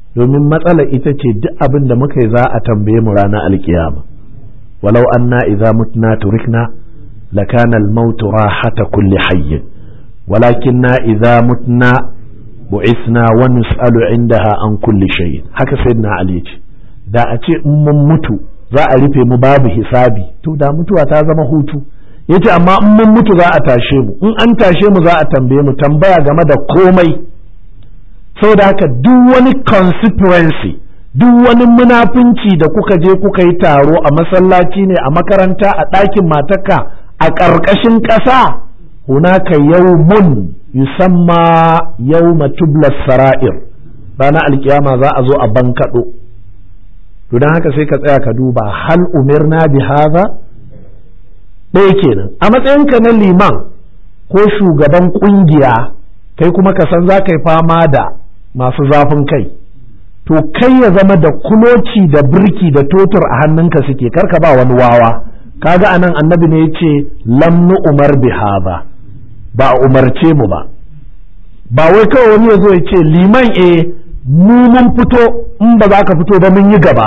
domin matsala ita ce duk abin da muka yi za a tambaye mu ranar alkiyama. walau anna idza mutna turikna lakana al-maut rahata kulli hayy walakinna idza mutna bu'ithna wa nus'alu 'indaha an kulli shay. haka sayyidina Ali ce da a ce in mun mutu za a rufe mu babu hisabi to da mutuwa ta zama hutu. yace amma in mun mutu za a tashe mu, in an tashe mu za a tambaye mu tambaya game da komai. saboda haka duk wani constituency, duk wani munafunci da kuka je kuka yi taro a masallaci ne, a makaranta, a ɗakin matarka, a ƙarƙashin ƙasa, hunaka yawmun yusamma yawma tubla sara'ir, ranar alkiyama za a zo a bankaɗo. to don haka sai ka tsaya ka duba hal umirna bi haza. ɗaya kenan a matsayinka na liman ko shugaban ƙungiya, kai kuma ka san za ka yi fama da masu zafin kai, to kai ya zama da kuloci da birki da totur a hannunka suke, karka ba wani wawa. kaga anan annabi ne yace lam nu umar bi haza, ba a umarce mu ba. ba wai kawai wani ya zo ya ce liman mu mun fito, in ba za ka fito ba mun yi gaba,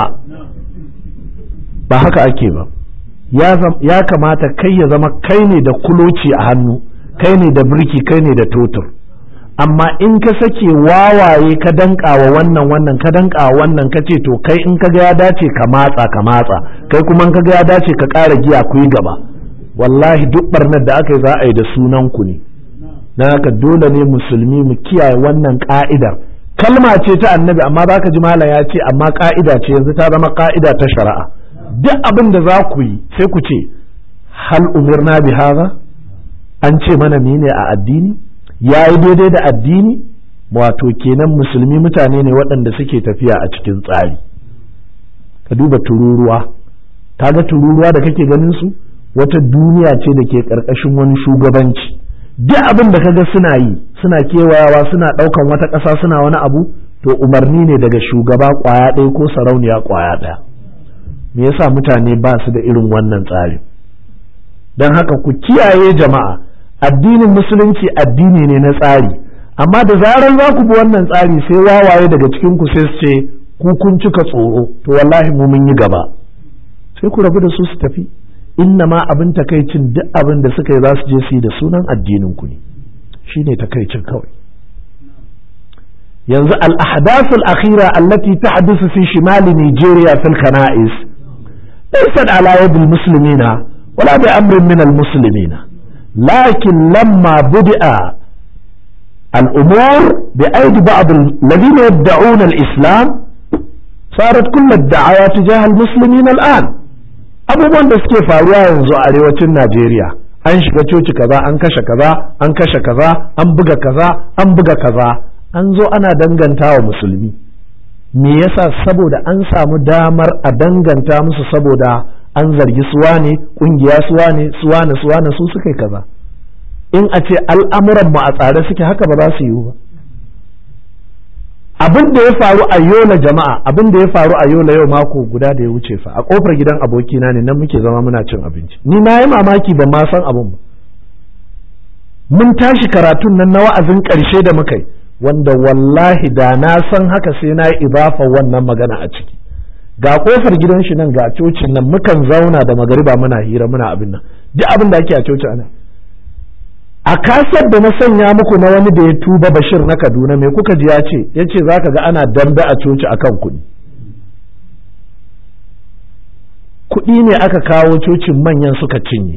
ba haka ake ba. ya kamata kai ya zama kai ne da kuloci a hannu, kai ne da birki, kai ne da totur. amma in ka sake wawaye ka danka wa wannan ka danka wa wannan ka ce to kai in ka ga ya dace ka matsa kai kuma in ka ga ya dace ka ƙara giya ku yi gaba, wallahi duk barnar da aka yi za a yi da sunan ku ne. na haka dole ne musulmi mu kiyaye wannan ka'idar. kalma ce ta annabi amma za ka ji malam ya ce amma ka'ida ce, yanzu ta zama ka'ida ta shari'a. duk abin da za ku yi sai ku ce hal umirna bi haza, an ce mana ne a addini, ya yi daidai da addini. wato kenan musulmi mutane ne waɗanda suke tafiya a cikin tsari. ka duba tururuwa, kaga tururuwa da kake ganin su wata duniya ce da ke ƙarƙashin wani shugabanci. duk abin da kaga suna yi, suna kewayawa, suna ɗaukan wata ƙasa, suna wani abu, to umarni ne daga shugaba ƙwaya ɗaya ko sarauniya ƙwaya ɗaya. me yasa mutane ba su da irin wannan tsari? don haka ku kiyaye jama'a, addinin musulunci addini ne na tsari, amma da zarar za ku bi wannan tsari sai wawaye daga cikin ku sai su ce ku kun cika tsoro, to wallahi mu mun yi gaba, sai ku rabu da su su tafi. inna ma abin takaicin duk abin da suka yi za su je su yi da sunan addinin ku ne, shine takaicin kawai. yanzu al-ahdath al-akhira allati tahdusu fi shimali Nigeria fil khana'is laysat ala yad al-muslimina wala bi amrin min al-muslimina, lakin lamma budi'a al-umur bi aidi ba'd alladhina yad'un al-islam sarat kull ad-da'awat tijah al-muslimin al-an. abubuwan da suke faruwa yanzu a arewacin Najeriya, an shiga coci kaza, an kashe kaza, an kashe kaza, an buga kaza, an buga kaza, an zo ana danganta wa musulmi. me yasa? saboda an samu damar a danganta musu, saboda an zargi suwa ne, kungiya suwa ne su suka yi kaza. in a ce al'amuran mu a tsare suke haka ba za su yiwu ba. abin da ya faru a Yola jama'a, abin da ya faru a Yola yau mako guda da ya wuce fa, a kofar gidan abokina ne, nan muke zama muna cin abinci. ni na yi mamaki, ban ma san abin ba. mun tashi karatun nan na wa'azin ƙarshe da muka yi, wanda wallahi da na san haka sai na yi idafa wannan magana a ciki. ga kofar gidan shi nan, ga cocin nan, mukan zauna da magariba muna hira muna abin nan, duk abin da ake a coci anan. a kasar da na sanya muku na wani da ya tuba, Bashir na Kaduna, me kuka ji ya ce za ka ga ana dambe a coci akan kuɗi. kuɗi ne aka kawo cocin manyan suka cinye,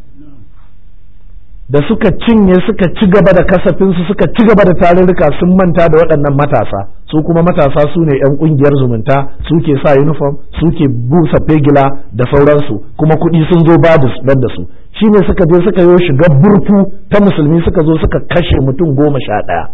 da suka cinye suka ci gaba da kasafinsu, suka ci gaba da tarurruka, sun manta da waɗannan matasa. su kuma matasa su ne 'yan ƙungiyar zumunta, suke sa uniform, suke busa fegila da sauransu, kuma kuɗi sun zo ba da su. shi ne suka je suka yi shiga burtu ta musulmi, suka zo suka kashe mutum 11.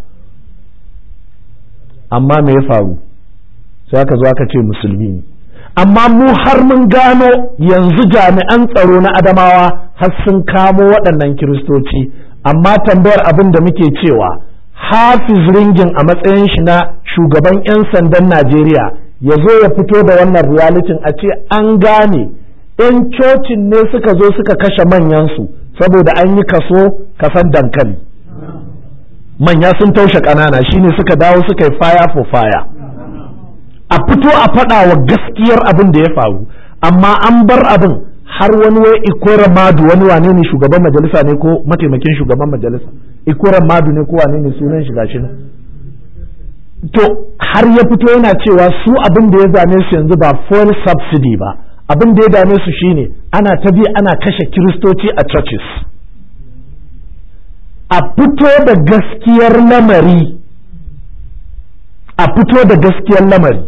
amma me ya faru? sai aka zo aka ce musulmi ne. amma mu har mun gano yanzu jami'an tsaro na Adamawa har sun kamo waɗannan kiristoci. amma tambayar abin da muke cewa, Hafiz Ringin a matsayin shi na shugaban 'yan sandan Najeriya ya zo ya fito da wannan realitin, a ce an gane 'yan cocin ne suka zo suka kashe manyansu saboda an yi kasan dankali, manya sun taushe ƙanana, shine suka dawo suka yi fire for fire. a fito a faɗa wa gaskiyar abin da ya faru, amma an bar abin har wani wai Ikora Madu, wani wane ne shugaban majalisa ne ko mataimakin shugaban majalisa, Ikora Madu ne ko wane ne sunan shi gashi nan, to har ya fito yana cewa su abin da ya dame su yanzu ba fuel subsidy ba, abin da ya dame su shine ana ta bi ana kashe kiristoci a churches. A fito da gaskiyar lamari, a fito da gaskiyar lamari.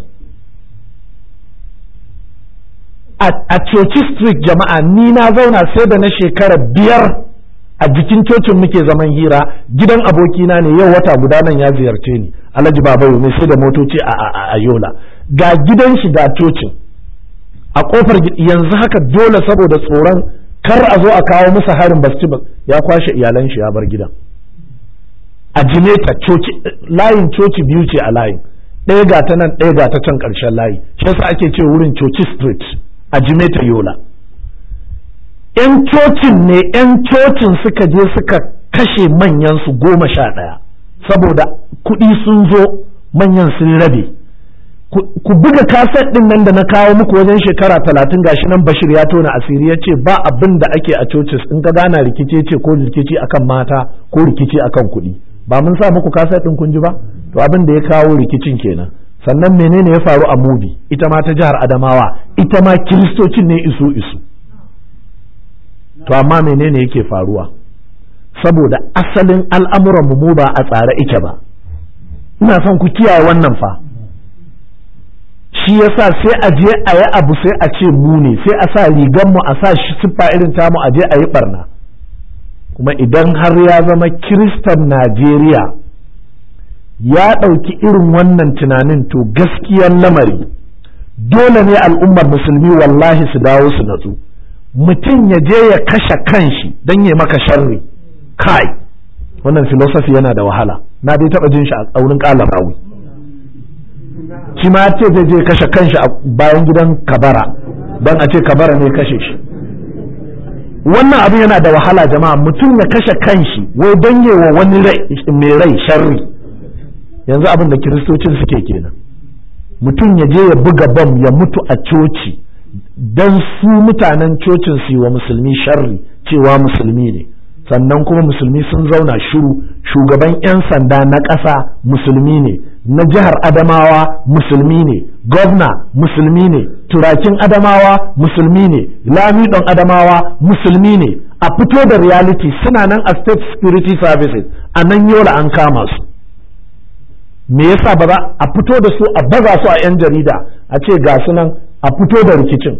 A Church Street jama'a, ni na zauna sai da na shekara 5 a jikin cocin muke zaman hira, gidan abokina ne, yau wata guda nan ya ziyarce ni, Alhaji Babayo mai sai da motoci a Yola, ga gidan shi ga cocin a kofar, yanzu haka dole saboda tsoron kar a zo a kawo musu harin basu ya kwashe iyalan shi ya bar gidan. A Jimeta layin coci biyu ce a layin, ɗaya ga ta nan ɗaya ga ta can ƙarshen layi, shi yasa ake ce wurin Church Street a Jimeta Yola. 'Yan cocin ne, 'yan cocin suka je suka kashe manyan su 11 saboda kuɗi sun zo manyan sun rabe. Ku buga kaset ɗin nan da na kawo muku wajen shekara 30, gashi nan Bashir ya tona asiri ya ce ba abin da ake a cocis in ka gana rikici ce ko rikici akan mata ko rikici akan kuɗi. Ba mun sa muku kaset ɗin kun ji ba? To abin da ya kawo rikicin kenan. Sannan menene ya faru a Mubi, ita ma ta jihar Adamawa, ita ma kiristocin ne isu. To amma menene yake faruwa? Saboda asalin al'amuran mu ba a tsare ike ba. Ina son ku kiyaye wannan fa. Shi yasa sai a je a yi abu sai a ce mu ne, sai a sa rigan mu a sa siffa irin tamu a je a yi barna. Kuma idan har ya zama Kiristan Najeriya ya ɗauki irin wannan tunanin, to gaskiyar lamari dole ne al'ummar musulmi wallahi su dawo su natsu. Mutum ya je ya kashe kanshi don ya maka sharri, kai wannan philosophy yana da wahala, na dai taɓa jin shi a wurin ƙalar rawi. Shi ma ce zai je kashe kanshi a bayan gidan Kabara don a ce Kabara ne kashe shi. Wannan abu yana da wahala jama'a, mutum ya kashe kanshi wai don wa wani mai rai sharri. Yanzu abin da kiristocin suke kenan, mutum ya je ya buga bam ya mutu a coci don su mutanen cocin su wa musulmi sharri cewa musulmi ne, sannan kuma musulmi sun zauna shiru. Shugaban 'yan sanda na ƙasa musulmi ne, na jihar Adamawa musulmi ne, gwamna musulmi ne, turakin Adamawa musulmi ne, lamidon Adamawa musulmi ne. A fito da reality, suna nan a state security services a nan Yola an kama su. Me yasa ba za a fito da su a baza su a 'yan jarida a ce ga su nan a fito da rikicin?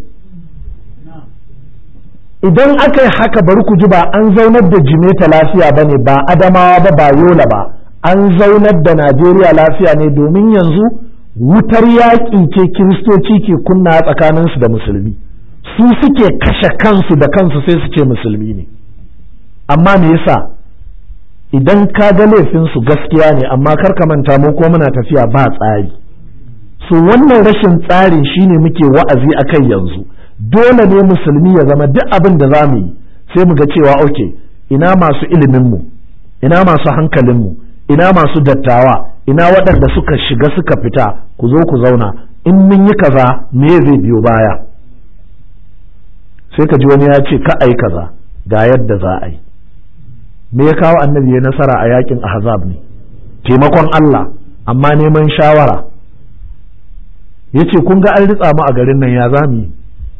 Idan aka yi haka bari ku ji, ba an zaunar da Jimeta lafiya ba ne, ba Adamawa ba Yola ba, an zaunar da Najeriya lafiya ne, domin yanzu wutar yaƙi ce kiristoci ke kunna tsakaninsu da musulmi, su suke kashe kansu da kansu sai su ce musulmi ne. Amma me yasa? Idan ka ga laifinsu gaskiya ne, amma kar ka manta mu ko muna tafiya ba tsari. So wannan rashin tsarin shine muke wa'azi akai yanzu. Dole ne musulmi ya zama duk abin da za mu yi sai mu ga cewa okay, ina masu iliminmu, ina masu hankalinmu, ina masu dattawa, ina waɗanda suka shiga suka fita, ku zo ku zauna, in mun yi kaza me zai biyo baya? Sai ka ji wani ya ce ka ai kaza ga yadda za a yi. Me ya kawo annabi ya nasara a yakin Ahzab ne? Taimakon Allah, amma neman shawara. Yace kun ga an ritsa mu a garin nan, ya za mu yi?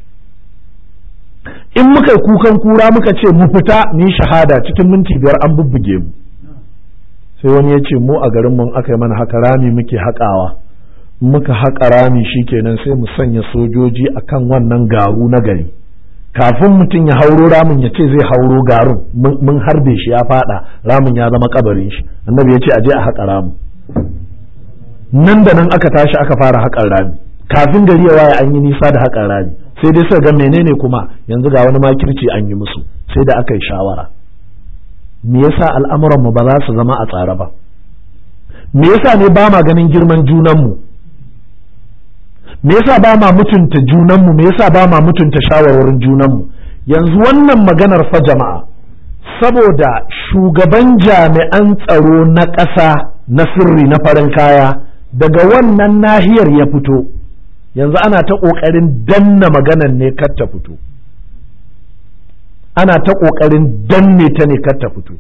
In muka kukan kura muka ce mu fita mu yi shahada, cikin minti 5 an bubbuge mu. Sai wani ya ce mu a garin mun aka yi mana haka, rami muke haƙawa, muka haƙa rami shikenan sai mu sanya sojoji akan wannan garu na gari, kafin mutum ya hauro ramin ya ce zai hauro garin mun harbe shi ya fada, ramin ya zama kabarin shi. Annabi ya ce aje a haƙa ramin. Nan da nan aka tashi aka fara haƙar rami, kafin gari ya waye an yi nisa da haƙar rami. Sai dai suka ga menene kuma yanzu ga wani makirci an yi musu, sai da aka yi shawara. Me yasa al'amuranmu ba za su zama a tsare ba? Me yasa ne ba ma ganin girman junanmu? Me yasa ba ma mutunta junanmu? Me yasa ba ma mutunta shawarwarin junanmu? Yanzu wannan maganar fa jama'a, saboda shugaban jami'an tsaro na ƙasa na sirri na farin kaya daga wannan nahiyar ya fito, yanzu ana ta ƙoƙarin danna maganan ne kar ta fito, ana ta ƙoƙarin danne ta ne kar ta fito.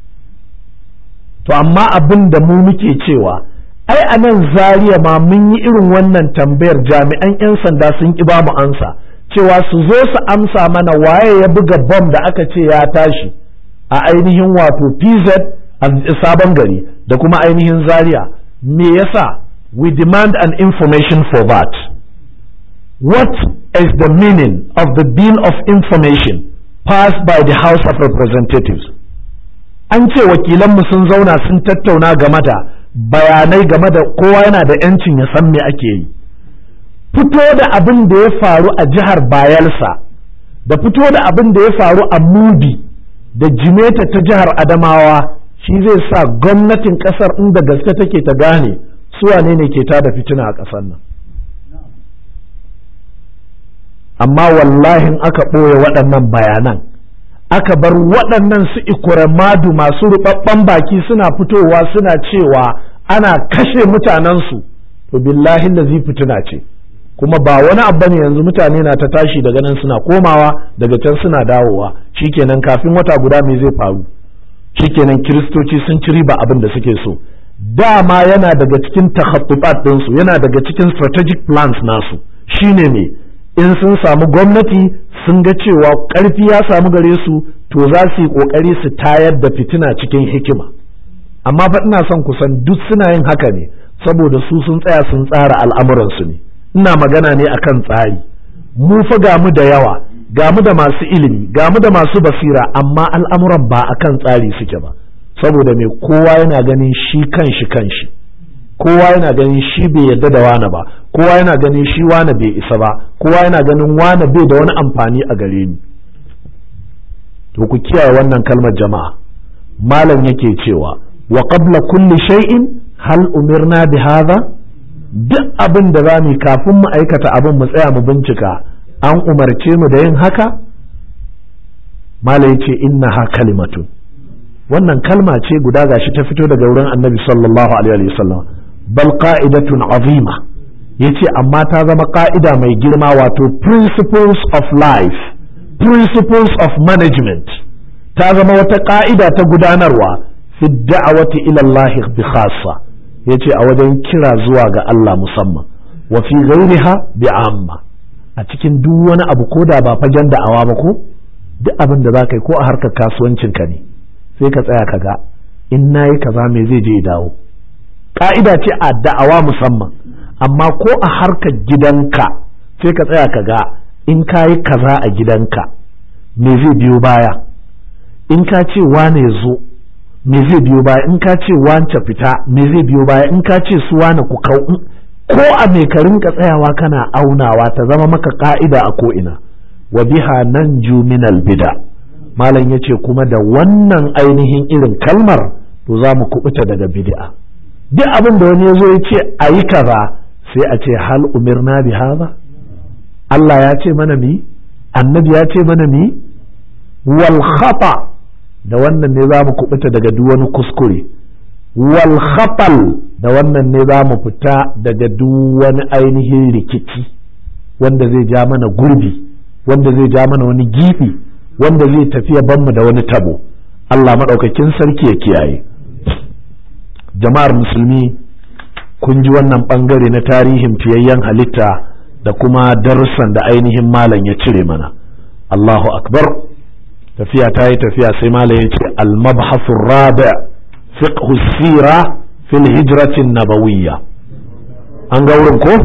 To amma abin da mu muke cewa, ai a nan Zaria ma mun yi irin wannan tambayar, jami'an 'yan sanda sun ƙi ba mu ansa, cewa su zo su amsa mana waye ya buga bom da aka ce ya tashi a ainihin wato PZ a Sabon Gari da kuma ainihin Zaria. Me yasa? We demand an information for that. What is the meaning of the bill of information passed by the House of Representatives? An ce wakilanmu sun zauna sun tattauna game da bayanai game da kowa yana da 'yancin ya san me ake yi. Fito da abin da ya faru a jihar Bayelsa, da fito da abin da ya faru a Mubi da Jimeta ta jihar Adamawa, shi zai sa gwamnatin ƙasar inda gaske take ta gane su wane ne ke tada fitina a ƙasar nan. Amma wallahi aka ɓoye waɗannan bayanan, aka bar waɗannan su ikuramadu masu ruɓaɓɓen baki suna fitowa suna cewa ana kashe mutanensu, to billahi lazi fitina ce. Kuma ba wani abu ne, yanzu mutane na ta tashi daga nan suna komawa, daga can suna dawowa, shikenan kafin wata guda me zai faru? Shikenan kiristoci sun ci riba abin da suke so. Dama yana daga cikin takhattubat ɗinsu, yana daga cikin strategic plans nasu, shine ne in sun samu gwamnati sun ga cewa ƙarfi ya samu gare su, to za su yi ƙoƙari su tayar da fitina cikin hikima. Amma fa ina son kusan duk suna yin haka ne saboda su sun tsaya sun tsara al'amuransu ne. Ina magana ne akan tsari. Mu fa gamu da yawa, gamu da masu ilimi, gamu da masu basira, amma al'amuran ba akan tsari suke ba. Saboda me, kowa yana ganin shi kanshi, kowa yana ganin shi bai yarda da wane ba, kowa yana ganin shi wane bai isa ba, kowa yana ganin wane bai da wani amfani a gare ni. To ku kiyaye wannan kalmar jama'a. Malam yake cewa wa qabla kulli shay'in hal umirna bi hadha, duk abin da za mu kafin mu aikata abin mu tsaya mu bincika, an umarce mu da yin haka? Malam yace innaha kalimatun, wannan kalma ce guda gashi ta fito daga wurin Annabi sallallahu alaihi wasallam, bal qa'idatun azima, yace amma ta zama ka'ida mai girma, wato principles of life, principles of management, ta zama wata ka'ida ta gudanarwa fi da'awati ila Allah bi khassa, yace a wajen kira zuwa ga Allah musamman, wa fi ghairiha bi amma, a cikin duk wani abu ko da ba fagen da'awa ba, ko duk abin da za ka yi ko a harkar kasuwancinka ne, sai ka tsaya ka ga in nayi kaza me zai je dawo. Ka'ida ce a da'awa musamman, amma ko a harkar gidanka sai ka tsaya ka ga in ka yi kaza a gidanka me zai biyo baya, in ka ce wane zo me zai biyo baya, in ka ce wance fita me zai biyo baya, in ka ce su wane ku kau, ko a me ka rinka tsayawa kana aunawa ta zama maka ka'ida a ko'ina. Wa biha nanju minal bida, malam yace kuma da wannan ainihin irin kalmar to za mu kubuta daga bid'a. Duk abin da wani ya zo ya ce a yi kaza sai a ce hal umirna bi haza, Allah ya ce mana mi, annabi ya ce mana mi, wal khata, da wannan ne za mu kubuta daga duk wani kuskure, wal khatal, da wannan ne za mu fita daga duk wani ainihin rikici wanda zai ja mana gurbi, wanda zai ja mana wani gibi, wanda zai tafiya banmu da wani tabo. Allah maɗaukakin sarki ya kiyaye. Jama'ar musulmi, kun ji wannan ɓangare na tarihin fiyayyen halitta da kuma darussan da ainihin malam ya cire mana. Allahu akbar. Tafiya ta yi tafiya sai malam ya ce al-mabhasu rabi' fiqhu sira fil hijratin nabawiyya. An ga wurin ko?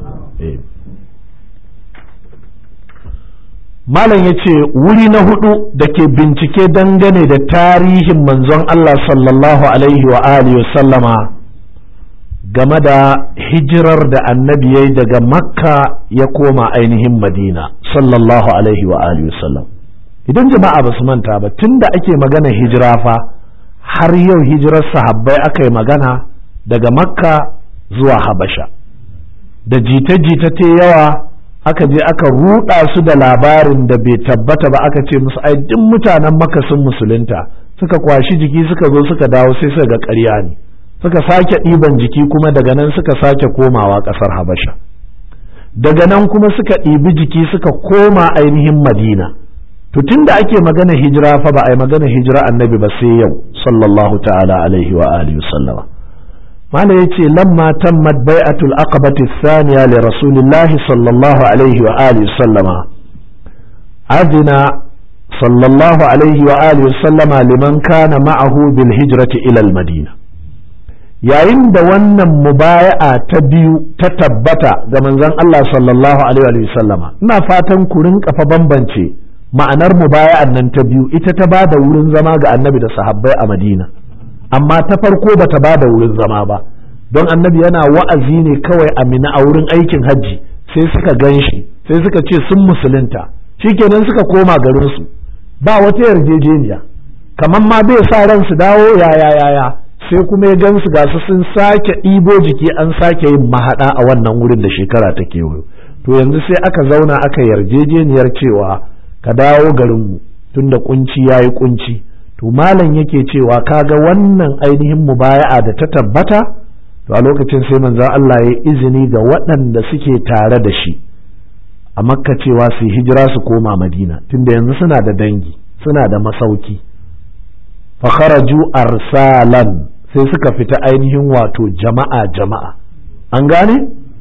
Malam ya ce wuri na hudu da ke bincike dangane da tarihin manzon Allah sallallahu alaihi wa alihi sallama game da hijirar da annabi yayi daga makka ya koma ainihin madina sallallahu alaihi wa alihi sallam. Idan jama'a ba su manta ba, tunda ake magana hijira fa har yau hijirar sahabbai aka yi magana daga makka zuwa habasha, da jita-jita ta yawa aka je aka ruɗa su da labarin da bai tabbata ba, aka ce musu ai duk mutanen Makka sun musulunta, suka kwashi jiki suka zo suka dawo sai suka ga ƙarya ne, suka sake ɗiban jiki kuma daga nan suka sake komawa ƙasar Habasha, daga nan kuma suka ɗibi jiki suka koma ainihin Madina. To tunda ake magana hijira fa ba a yi magana hijira annabi ba sai yau sallallahu ta'ala alaihi wa alihi sallama. Mala yace lamma tammat bai'atul aqabati thaniya li rasulillahi sallallahu alaihi wa alihi sallama adina sallallahu alaihi wa alihi sallama liman kana ma'ahu bil hijrati ila al madina. Yayin da wannan mubaya'a ta biyu ta tabbata ga manzon Allah sallallahu alaihi wa sallama, ina fatan ku rinka fa bambance ma'anar mubaya'an nan ta biyu. Ita ta bada wurin zama ga annabi da sahabbai a Madina, amma ta farko bata bada wurin zama ba, don annabi yana wa'azi ne kawai a Mina a wurin aikin hajji, sai suka ganshi sai suka ce sun musulunta, shikenan suka koma garin su ba wata yarjejeniya, kamar ma bai sa ran su dawo yaya sai kuma ya gansu ga su sun sake ɗibo jiki, an sake yin mahaɗa a wannan wurin da shekara ta kewayo. To yanzu sai aka zauna aka yarjejeniyar cewa ka dawo garinmu tunda kunci ya yi kunci. To malam yake cewa kaga wannan ainihin mubaya'a da ta tabbata, to a lokacin sai manzon Allah ya izini ga waɗanda suke tare da shi a Makka cewa su hijira su koma Madina, tunda yanzu suna da dangi, suna da masauki. Fa kharaju arsalan, sai suka fita ainihin wato jama'a, an gane?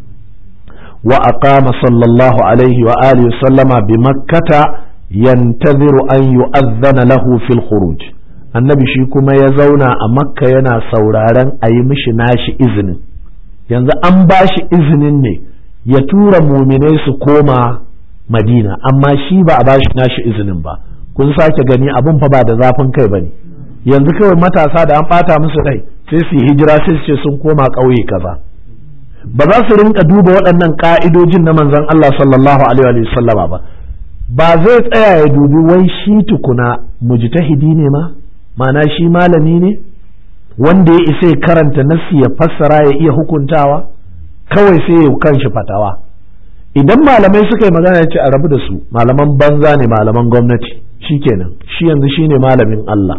Wa aqama sallallahu alaihi wa alihi sallama bi makkata yantaziru an yu'adhdhana lahu fil khuruj. Annabi shi kuma ya zauna a Makka yana sauraren a yi mishi nashi izinin. Yanzu an ba shi izinin ne ya tura muminai su koma Madina, amma shi ba a ba shi nashi izinin ba. Kun sake gani abin fa ba da zafin kai bane. Yanzu kawai matasa da an bata musu rai sai su hijira sai su ce sun koma ƙauye kaza. Ba za su rinka duba waɗannan ƙa'idojin na manzon Allah sallallahu alaihi wa sallama ba. Ba zai tsaya ya dubi wai shi tukuna mujtahidi ne ma, ma'ana shi malami ne wanda ya isa ya karanta nassi ya fassara ya iya hukuntawa, kawai sai ya kanshi fatawa. Idan malamai suka yi magana ya ce a rabu da su, malaman banza ne, malaman gwamnati, shikenan shi yanzu shine malamin Allah.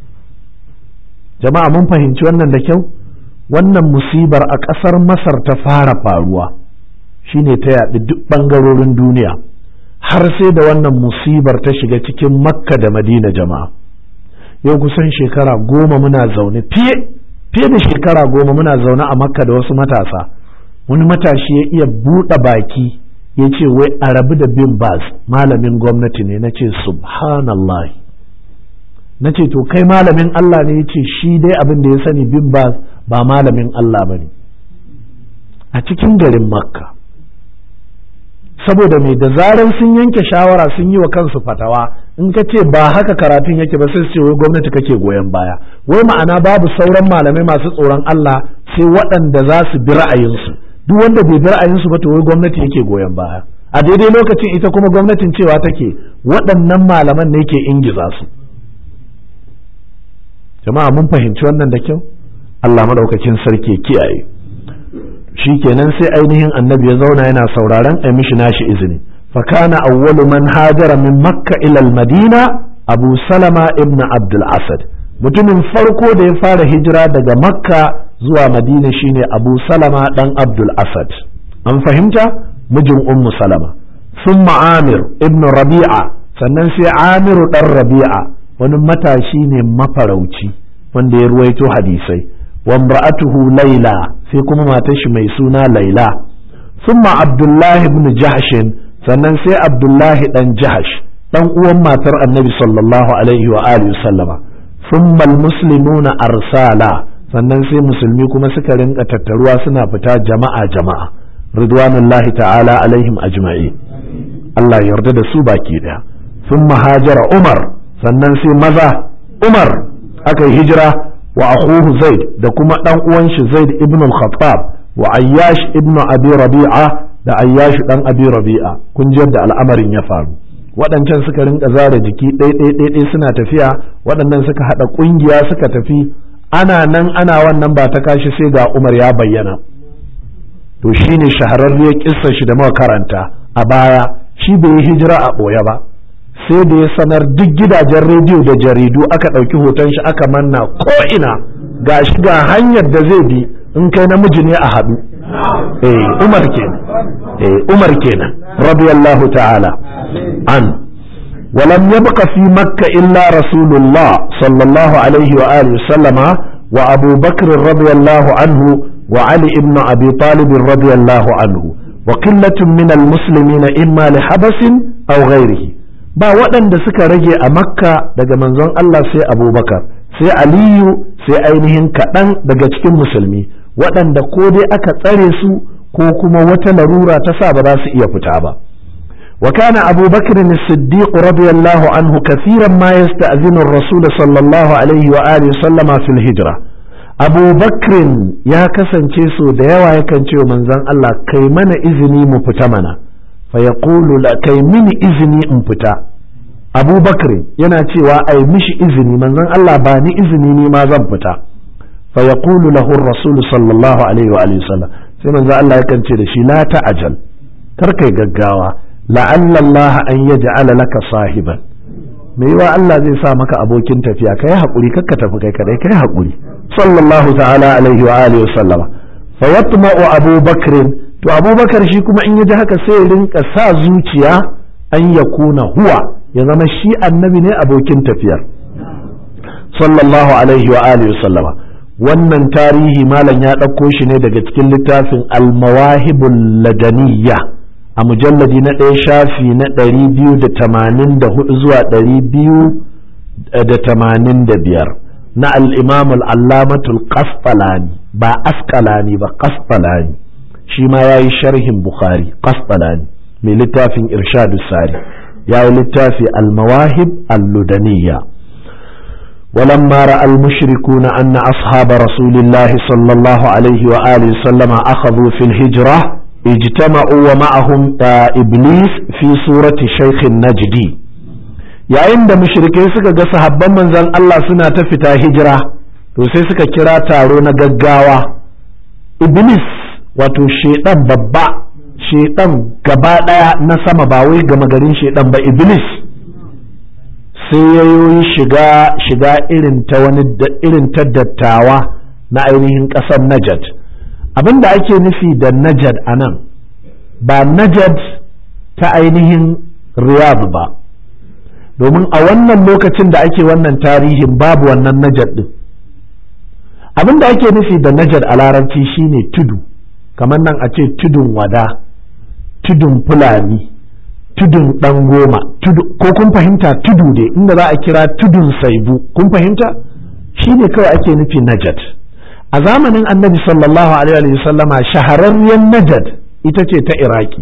Jama'a mun fahimci wannan da kyau. Wannan musibar a ƙasar Masar ta fara faruwa, shine ta yaɗi duk ɓangarorin duniya, har sai da wannan musibar ta shiga cikin Makka da Madina. Jama'a yau kusan shekara 10 muna zaune, fiye da shekara 10 muna zaune a Makka da wasu matasa. Wani matashi ya iya buɗe baki ya ce wai a rabu da bin Baz, malamin gwamnati ne. Na ce subhanallah, na ce to kai malamin Allah ne? Ya ce shi dai abin da ya sani bin Baz ba malamin Allah ba ne a cikin garin Makka. Saboda mai da zaran sun yanke shawara sun yi wa kansu fatawa, in ka ce ba haka karatun yake ba sai su ce wai gwamnati kake goyon baya, wai ma'ana babu sauran malamai masu tsoron Allah sai waɗanda za su bi ra'ayinsu. Duk wanda bai bi ra'ayinsu ba to wai gwamnati yake goyon baya. A daidai lokacin ita kuma gwamnatin cewa take waɗannan malaman ne ke ingiza su. Jama'a mun fahimci wannan da kyau. Allah madaukakin sarki kiyaye. Shi kenan sai ainihin annabi ya zauna yana sauraron a mishi nashi izini. Fa kana awwalu man hajara min Makka ila al-Madina Abu Salama ibn Abdul Asad. Mutumin farko da ya fara hijira daga Makka zuwa Madina shine Abu Salama dan Abdul Asad. An fahimta? Mijin Ummu Salama. Thumma Amir ibn Rabi'a, sannan sai Amiru dan Rabi'a, wani matashi ne mafarauci wanda ya ruwaito hadisai. Wa imra'atuhu Laila, sai kuma matar shi mai suna Laila. Thumma Abdullah ibn Jahsh, sannan sai Abdullah dan Jahsh, dan uwan matar Annabi sallallahu alaihi wa alihi sallama. Thumma al-muslimuna arsala, sannan sai musulmi kuma suka rinka tattaruwa suna fita jama'a ridwanullahi ta'ala alaihim ajma'in. Allah ya yarda da su baki daya. Thumma hajara Umar, sannan sai maza Umar aka yi hijira, wa akhuhu Zaid, da kuma dan uwan shi Zaid ibn al-Khattab, wa Ayyash ibn Abi Rabi'a, da Ayyash dan Abi Rabi'a. Kun ji yadda al'amarin ya faru. Waɗancan suka rinka zara jiki ɗai suna tafiya, waɗannan suka haɗa ƙungiya suka tafi. Ana nan ana wannan ba ta kashi sai ga Umar ya bayyana. To shine shahararriyar kissar shi da muka karanta a baya. Shi bai yi hijira a ɓoye ba, sai da ya sanar duk gidajen rediyo da jaridu aka ɗauki hoton shi aka manna ko'ina ga shi ga hanyar da zai bi in kai namiji ne a haɗu. Umar kenan radiyallahu ta'ala an. ولم يبق في مكة إلا رسول الله صلى الله عليه وآله وسلم وأبو بكر رضي الله عنه وعلي بن أبي طالب رضي الله عنه وقلة من المسلمين إما لحبس أو غيره. ba waɗanda suka rage a makka daga manzon Allah sai abubakar sai aliyu sai ainihin kaɗan daga cikin musulmi waɗanda ko dai aka tsare su ko kuma wata larura ta sa ba za su iya fita ba. وكان أبو بكر الصديق رضي الله عنه كثيرا ما يستأذن الرسول صلى الله عليه وآله وسلم في الهجرة. أبو بكر يا كسن كيسو ديوا يكن تيو منزان الله كي من إذني مفتمنا فيقول لا كي من إذني مفتا. أبو بكر ينا تيوا أي مش إذني منزان الله باني إذني ما زنفتا فيقول له الرسول صلى الله عليه وآله وسلم sai manzo Allah yakan ce da shi la ta'ajal kar kai gaggawa la'alla Allah an yaj'ala laka sahiban me yawa Allah zai sa maka abokin tafiya kai hakuri kakka tafi kai kadai kai hakuri sallallahu ta'ala alaihi wa alihi wa sallama fa yatma'u Abu Bakr to Abu Bakar shi kuma in yaji haka sai ya rinka sa zuciya an yakuna huwa ya zama shi annabi ne abokin tafiyar sallallahu alaihi wa alihi wa sallama. wannan tarihi malam ya ɗauko shi ne daga cikin littafin al-mawahibul ladaniyya a mujalladi na 1 shafi na 284 zuwa 285 na al-imam al-allamatul qasqalani ba asqalani ba qasqalani shi ma yayi sharhin bukhari qasqalani mai littafin irshadus sari yayi littafi al-mawahib al-ladaniyya. ولما رأى المشركون أن أصحاب رسول الله صلى الله عليه وآله وسلم أخذوا في الهجرة اجتمعوا ومعهم إبليس في صورة شيخ النجدي. yayin da mushrikai suka ga sahabban manzon Allah suna ta fita hijira to sai suka kira taro na gaggawa. Iblis wato shedan babba, shedan gaba daya na sama ba wai gama garin shedan ba, Iblis sai ya yi shiga irin ta dattawa na ainihin ƙasar Najd. Abin da ake nufi da Najd a nan ba Najd ta ainihin Riyadh ba, domin a wannan lokacin da ake wannan tarihin babu wannan Najd din. Abin da ake nufi da Najd a larabci shine tudu, kamar nan a ce tudun wada, tudun fulani, tudun ɗan goma, ko kun fahimta tudu dai inda za a kira tudun saibu, kun fahimta shi ne kawai ake nufi Najd. A zamanin annabi sallallahu alaihi wa sallama shahararriyar Najd ita ce ta Iraki.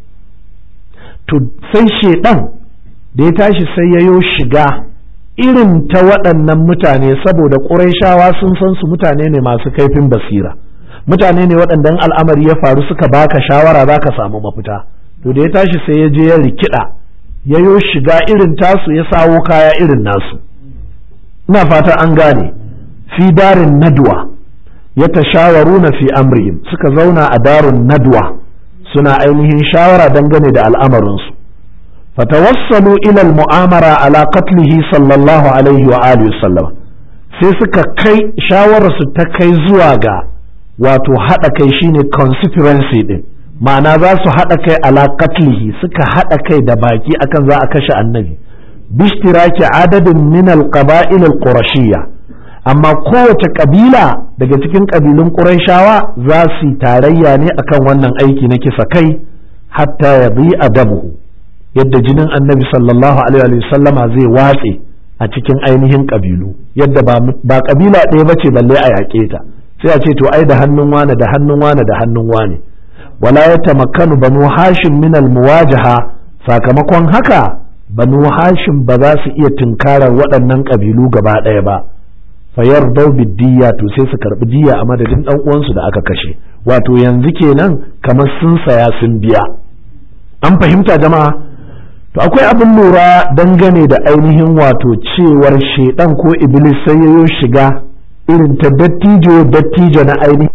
To sai shedan da ya tashi sai ya yo shiga irin ta waɗannan mutane saboda Qurayshawa sun san su mutane ne masu kaifin basira, mutane ne waɗanda al'amari ya faru suka baka shawara za ka samu mafita. To da ya tashi sai ya je ya rikida ya yo shiga irin tasu ya sawo kaya irin nasu. Ina fata an gane. Fi darin nadwa ya tashawaruna fi amrihim, suka zauna a darin nadwa suna ainihin shawara dangane da al'amarinsu. Fatawassalu ila al-mu'amara ala qatlihi sallallahu alaihi wa alihi wasallam, sai suka kai shawararsu ta kai zuwa ga wato haɗa kai shine conspiracy din, ma'ana za su haɗa kai ala qatlihi, suka haɗa kai da baki akan za a kashe annabi bishtiraki adadin min al-qaba'il al-qurashiyya, amma kowace kabila daga cikin kabilun qurayshawa za su tarayya ne akan wannan aiki na kisa kai hatta yadhi adabuhu, yadda jinin annabi sallallahu alaihi wa sallama zai watse a cikin ainihin kabilu, yadda ba kabila ɗaya bace balle a yaƙe ta, sai a ce to ai da hannun wane da hannun wane da hannun wane. Wala ya tamakkanu banu hashim min almuwajaha, sakamakon haka banu hashim ba za su iya tunkarar waɗannan ƙabilu gaba ɗaya ba. Fayar dau biddiya, to sai su karɓi diya a madadin ɗan uwansu da aka kashe, wato yanzu kenan kamar sun saya sun biya. An fahimta jama'a? To akwai abin lura dangane da ainihin wato cewar shedan ko iblis sai ya shiga irin ta dattijo na ainihin